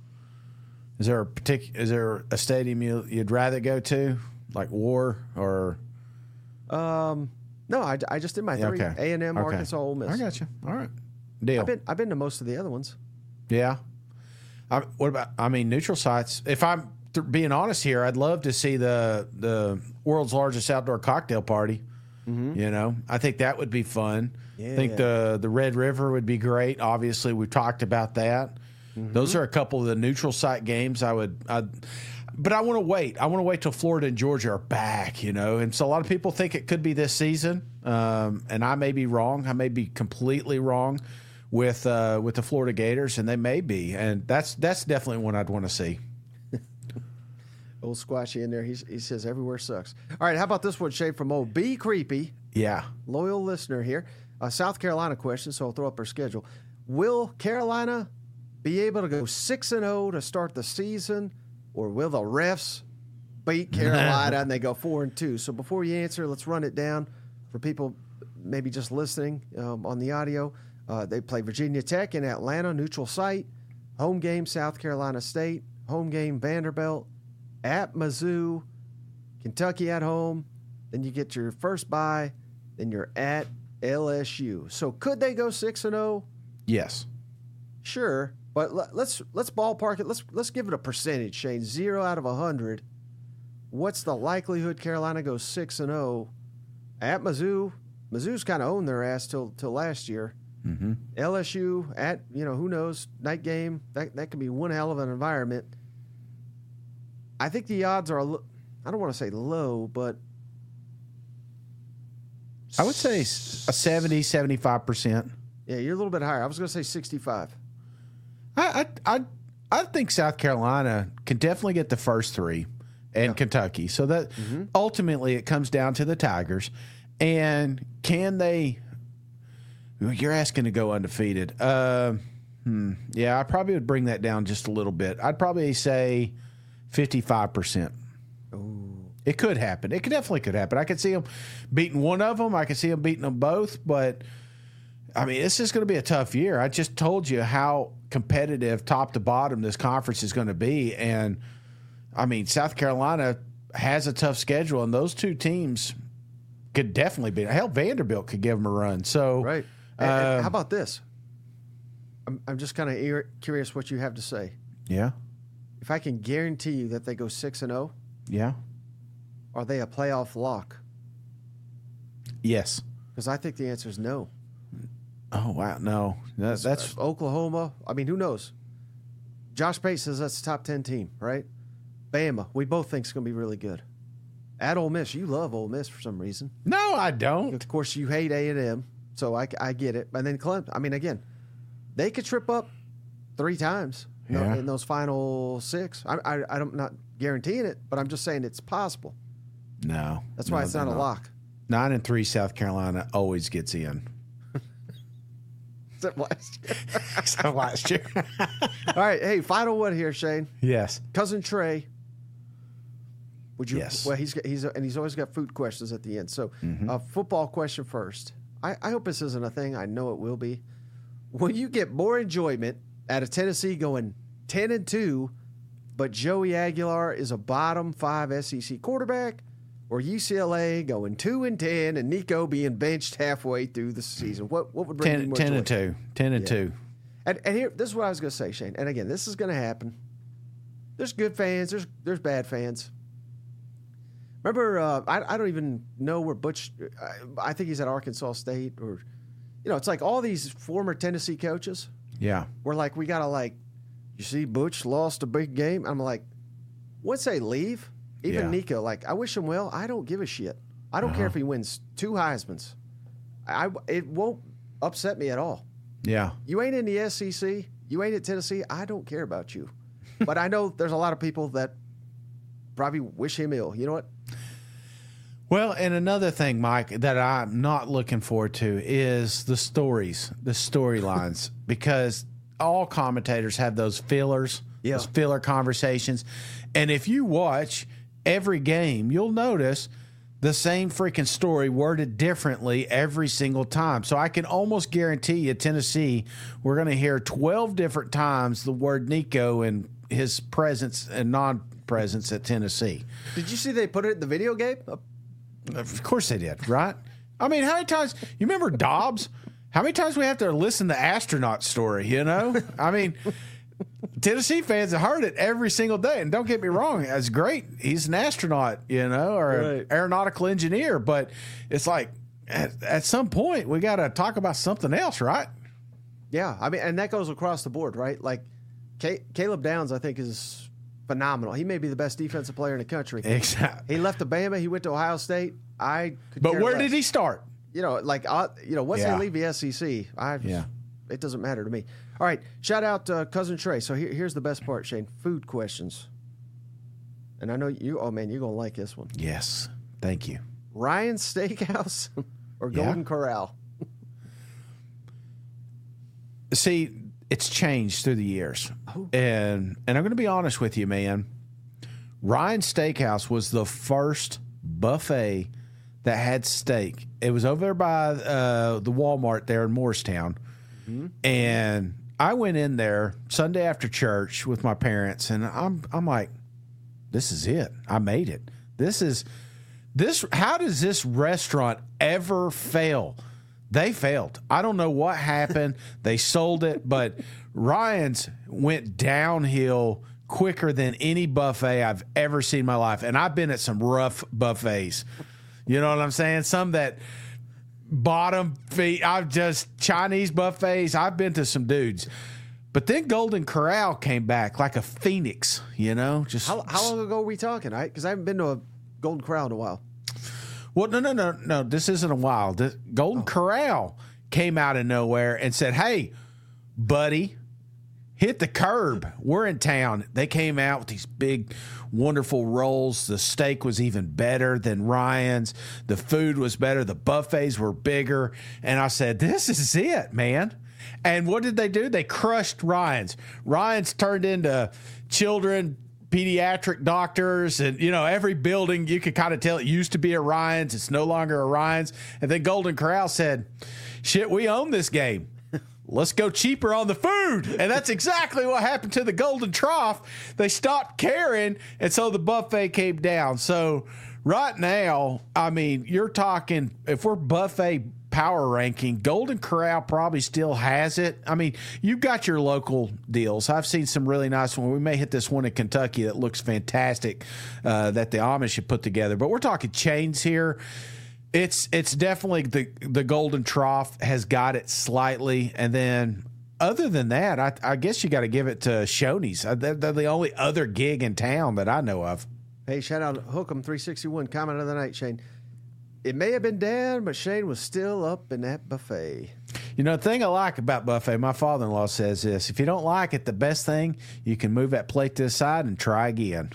Is there a stadium you'd rather go to, like War or? No, I just did my 3. Okay. A&M, Arkansas, Ole Miss. I got you. All right. Deal. I've been to most of the other ones. Yeah. What about? Neutral sites. If I'm being honest here, I'd love to see the world's largest outdoor cocktail party. Mm-hmm. I think that would be fun. Yeah. I think the Red River would be great. Obviously, we've talked about that. Mm-hmm. Those are a couple of the neutral site games but I want to wait. I want to wait till Florida and Georgia are back, And so a lot of people think it could be this season, and I may be wrong. I may be completely wrong with the Florida Gators, and they may be. And that's definitely one I'd want to see. Old Squashy in there. He says everywhere sucks. All right, how about this one, Shay, from old B Creepy? Yeah. Loyal listener here. South Carolina question, so I'll throw up her schedule. Will Carolina be able to go 6-0 to start the season, or will the refs beat Carolina and they go 4-2? So before you answer, let's run it down for people maybe just listening on the audio. They play Virginia Tech in Atlanta, neutral site. Home game, South Carolina State. Home game, Vanderbilt. At Mizzou, Kentucky at home. Then you get your first bye. Then you're at LSU. So could they go 6-0? Yes. Sure, but let's ballpark it. Let's give it a percentage, Shane. 0 out of 100. What's the likelihood Carolina goes 6-0 at Mizzou? Mizzou's kind of owned their ass till last year. Mm-hmm. LSU at who knows, night game. That could be one hell of an environment. I think the odds are I don't want to say low, but I would say a 70-75%. Yeah, you're a little bit higher. I was going to say 65. I think South Carolina can definitely get the first 3, and Kentucky. So that ultimately it comes down to the Tigers. And can they? You're asking to go undefeated. Yeah, I probably would bring that down just a little bit. I'd probably say 55%. It could happen. It definitely could happen. I could see them beating one of them. I could see them beating them both. But, this is going to be a tough year. I just told you how competitive top to bottom this conference is going to be. And, South Carolina has a tough schedule. And those two teams could definitely be. Hell, Vanderbilt could give them a run. So Right. And how about this? I'm just kind of curious what you have to say. Yeah. If I can guarantee you that they go 6-0, Yeah. are they a playoff lock? Yes. Because I think the answer is no. Oh, wow. No. That's Oklahoma. I mean, who knows? Josh Pate says that's a top 10 team, right? Bama. We both think it's going to be really good. At Ole Miss. You love Ole Miss for some reason. No, I don't. Of course, you hate A&M, so I get it. And then Clemson. I mean, again, they could trip up 3 times in those final 6. I'm not guaranteeing it, but I'm just saying it's possible. No. That's why it's not a lock. 9-3 South Carolina always gets in. Except last year. Except last year. All right. Hey, final one here, Shane. Yes. Cousin Trey. Would you? Yes. Well, he's always got food questions at the end. So, football question first. I hope this isn't a thing. I know it will be. Will you get more enjoyment out of Tennessee going 10-2, but Joey Aguilar is a bottom 5 SEC quarterback, or UCLA going 2-10 and Nico being benched halfway through the season? What would bring you more 10-2. 10-2. And here, this is what I was going to say, Shane. And again, this is going to happen. There's good fans. There's bad fans. Remember, I don't even know where Butch. I think he's at Arkansas State, or it's like all these former Tennessee coaches. Yeah. We're like, we gotta you see, Butch lost a big game. I'm like, once they leave, even Nico, I wish him well. I don't give a shit. I don't care if he wins 2 Heismans. It won't upset me at all. Yeah. You ain't in the SEC. You ain't at Tennessee. I don't care about you. But I know there's a lot of people that probably wish him ill. You know what? Well, and another thing, Mike, that I'm not looking forward to is the storylines, because all commentators have those fillers, those filler conversations. And if you watch every game, you'll notice the same freaking story worded differently every single time. So I can almost guarantee you, Tennessee, we're going to hear 12 different times the word Nico and his presence and non-presence at Tennessee. Did you see they put it in the video game? Of course they did, right? I mean, how many times, you remember Dobbs? How many times we have to listen to astronaut story, I mean, Tennessee fans have heard it every single day. And don't get me wrong, that's great. He's an astronaut, or an aeronautical engineer. But it's like, at some point, we got to talk about something else, right? Yeah. I mean, and that goes across the board, right? Like, Caleb Downs, I think, is phenomenal. He may be the best defensive player in the country. Exactly. He left Alabama. He went to Ohio State. But where did he start? Once they leave the SEC, it doesn't matter to me. All right, shout out Cousin Trey. So here's the best part, Shane. Food questions. And I know you. Oh man, you're gonna like this one. Yes, thank you. Ryan's Steakhouse or Golden Corral? See, it's changed through the years. And I'm going to be honest with you, man. Ryan's Steakhouse was the first buffet that had steak. It was over there by the Walmart there in Morristown. Mm-hmm. And I went in there Sunday after church with my parents, and I'm like, this is it. I made it. How does this restaurant ever fail? They failed. I don't know what happened. They sold it, but Ryan's went downhill quicker than any buffet I've ever seen in my life. And I've been at some rough buffets. You know what I'm saying? Some that bottom feet. Chinese buffets. I've been to some dudes. But then Golden Corral came back like a phoenix, Just how long ago are we talking? Because I haven't been to a Golden Corral in a while. Well, no. This isn't a while. The Golden Corral came out of nowhere and said, "Hey, buddy, hit the curb. We're in town." They came out with these big, wonderful rolls. The steak was even better than Ryan's. The food was better. The buffets were bigger. And I said, this is it, man. And what did they do? They crushed Ryan's. Ryan's turned into children pediatric doctors, and every building you could kind of tell it used to be a Ryan's. It's no longer a Ryan's. And then Golden Corral said, shit, we own this game. Let's go cheaper on the food. And that's exactly what happened to the Golden Trough. They stopped caring, and so the buffet came down. So Right now, I mean, you're talking, if we're buffet power ranking, Golden Corral probably still has it. I mean, you've got your local deals. I've seen some really nice ones. We may hit this one in Kentucky that looks fantastic that the Amish have put together. But we're talking chains here. It's definitely the Golden Trough has got it slightly. And then other than that, I guess you got to give it to Shoney's. They're the only other gig in town that I know of. Hey, shout out Hookem 361, comment of the night, Shane. It may have been down, but Shane was still up in that buffet. You know, the thing I like about buffet, my father-in-law says this: if you don't like it, the best thing, you can move that plate to the side and try again.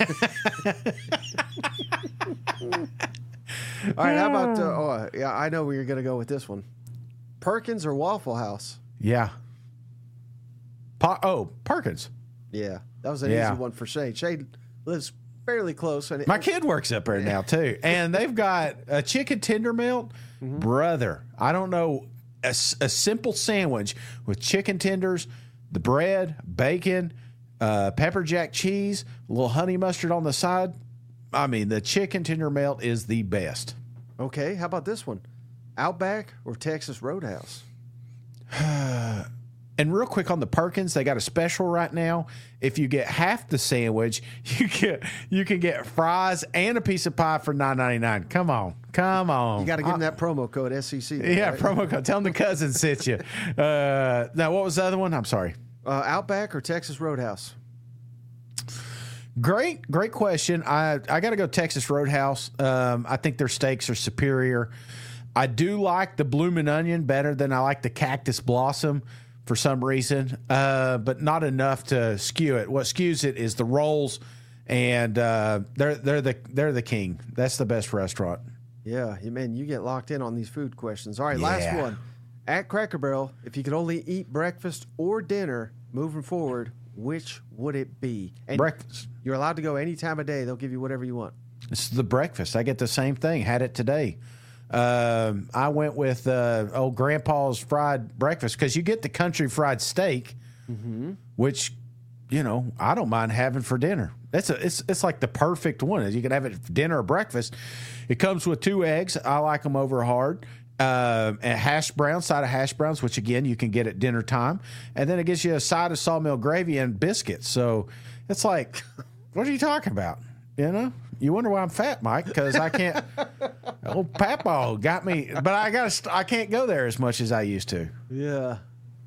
All right, how about, yeah, I know where you're going to go with this one. Perkins or Waffle House? Yeah. Perkins. Yeah, that was an easy one for Shane. Shane lives fairly close. And my kid works up there now, too. And they've got a chicken tender melt. Mm-hmm. Brother, I don't know, a simple sandwich with chicken tenders, the bread, bacon, pepper jack cheese, a little honey mustard on the side. I mean, the chicken tender melt is the best. Okay, how about this one? Outback or Texas Roadhouse? And real quick on the Perkins, they got a special right now. If you get half the sandwich, you can get fries and a piece of pie for $9.99. Come on. You got to give them that promo code SEC. Yeah, right? Promo code. Tell them the cousin sent you. Now, what was the other one? I'm sorry. Outback or Texas Roadhouse? Great question. I got to go Texas Roadhouse. I think their steaks are superior. I do like the Bloomin' Onion better than I like the Cactus Blossom for some reason, but not enough to skew it. What skews it is the rolls, and they're the king. That's the best restaurant. Yeah, man, you get locked in on these food questions. All right, last one. At Cracker Barrel, if you could only eat breakfast or dinner moving forward, which would it be? And breakfast. You're allowed to go any time of day. They'll give you whatever you want. It's the breakfast. I get the same thing. Had it today. I went with old Grandpa's fried breakfast because you get the country fried steak, which, you know, I don't mind having for dinner. It's like the perfect one. You can have it for dinner or breakfast. It comes with 2 eggs. I like them over hard. And side of hash browns, which again you can get at dinner time, and then it gives you a side of sawmill gravy and biscuits. So it's like, what are you talking about? You know, you wonder why I'm fat, Mike, because I can't. Old Papaw got me, but I can't go there as much as I used to. Yeah.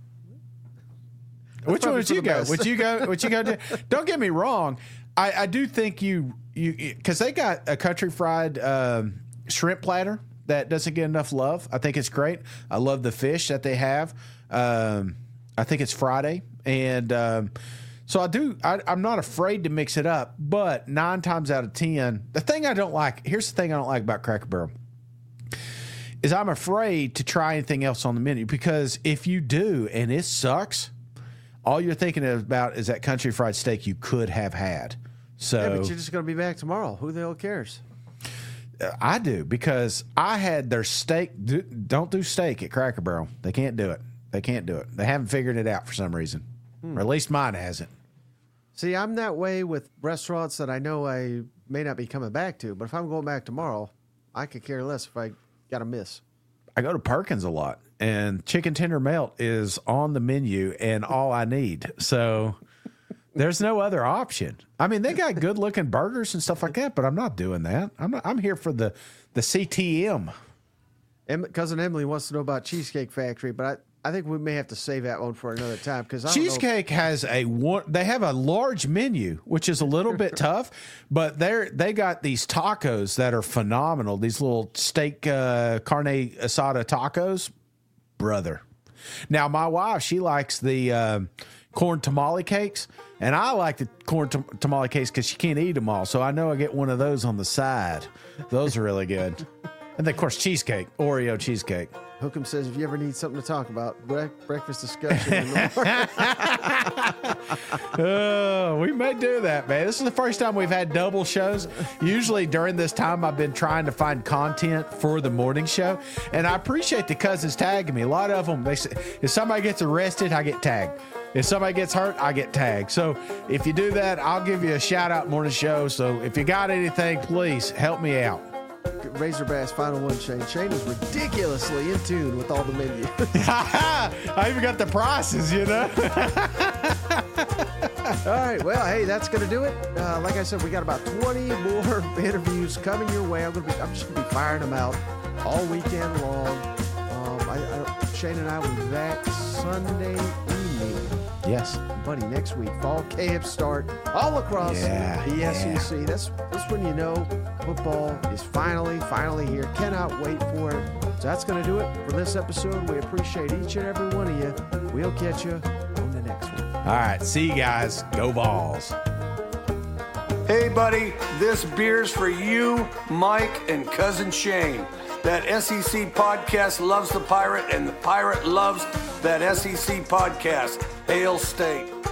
Which one would you go? Would you go? Don't get me wrong. I do think you because they got a country fried shrimp platter that doesn't get enough love. I think it's great. I love the fish that they have. I think it's Friday, and so I'm not afraid to mix it up. But 9 times out of 10, the thing I don't like. Here's the thing I don't like about Cracker Barrel. Is I'm afraid to try anything else on the menu, because if you do and it sucks, all you're thinking about is that country fried steak you could have had. So, yeah, but you're just going to be back tomorrow. Who the hell cares? I do, because I had their steak. Don't do steak at Cracker Barrel. They can't do it. They haven't figured it out for some reason, or at least mine hasn't. See, I'm that way with restaurants that I know I may not be coming back to. But if I'm going back tomorrow, I could care less if I got a miss. I go to Perkins a lot, and chicken tender melt is on the menu and all I need. So there's no other option. I mean, they got good looking burgers and stuff like that, but I'm not doing that. I'm here for the CTM. Cousin Emily wants to know about Cheesecake Factory, but I think we may have to save that one for another time, because Cheesecake has they have a large menu, which is a little bit tough, but they got these tacos that are phenomenal. These little steak carne asada tacos, brother. Now my wife, she likes the corn tamale cakes, and I like the corn tamale cakes because she can't eat them all. So I know I get one of those on the side. Those are really good. And then, of course, cheesecake, Oreo cheesecake. Hookem says, if you ever need something to talk about, breakfast discussion in the morning. We may do that, man. This is the first time we've had double shows. Usually during this time, I've been trying to find content for the morning show. And I appreciate the cousins tagging me. A lot of them, they say, if somebody gets arrested, I get tagged. If somebody gets hurt, I get tagged. So if you do that, I'll give you a shout out more in the show. So if you got anything, please help me out. Razor Bass Final One, Shane. Shane is ridiculously in tune with all the menu. I even got the prices, you know. All right, well, hey, that's going to do it. Like I said, we got about 20 more interviews coming your way. I'm just going to be firing them out all weekend long. Shane and I will be back Sunday evening. Yes. Buddy, next week, fall camps start all across the SEC. That's when you know football is finally here. Cannot wait for it. So that's going to do it for this episode. We appreciate each and every one of you. We'll catch you on the next one. All right. See you guys. Go Vols. Hey, buddy, this beer's for you, Mike, and Cousin Shane. That SEC podcast loves the Pirate, and the Pirate loves that SEC podcast. Hail State.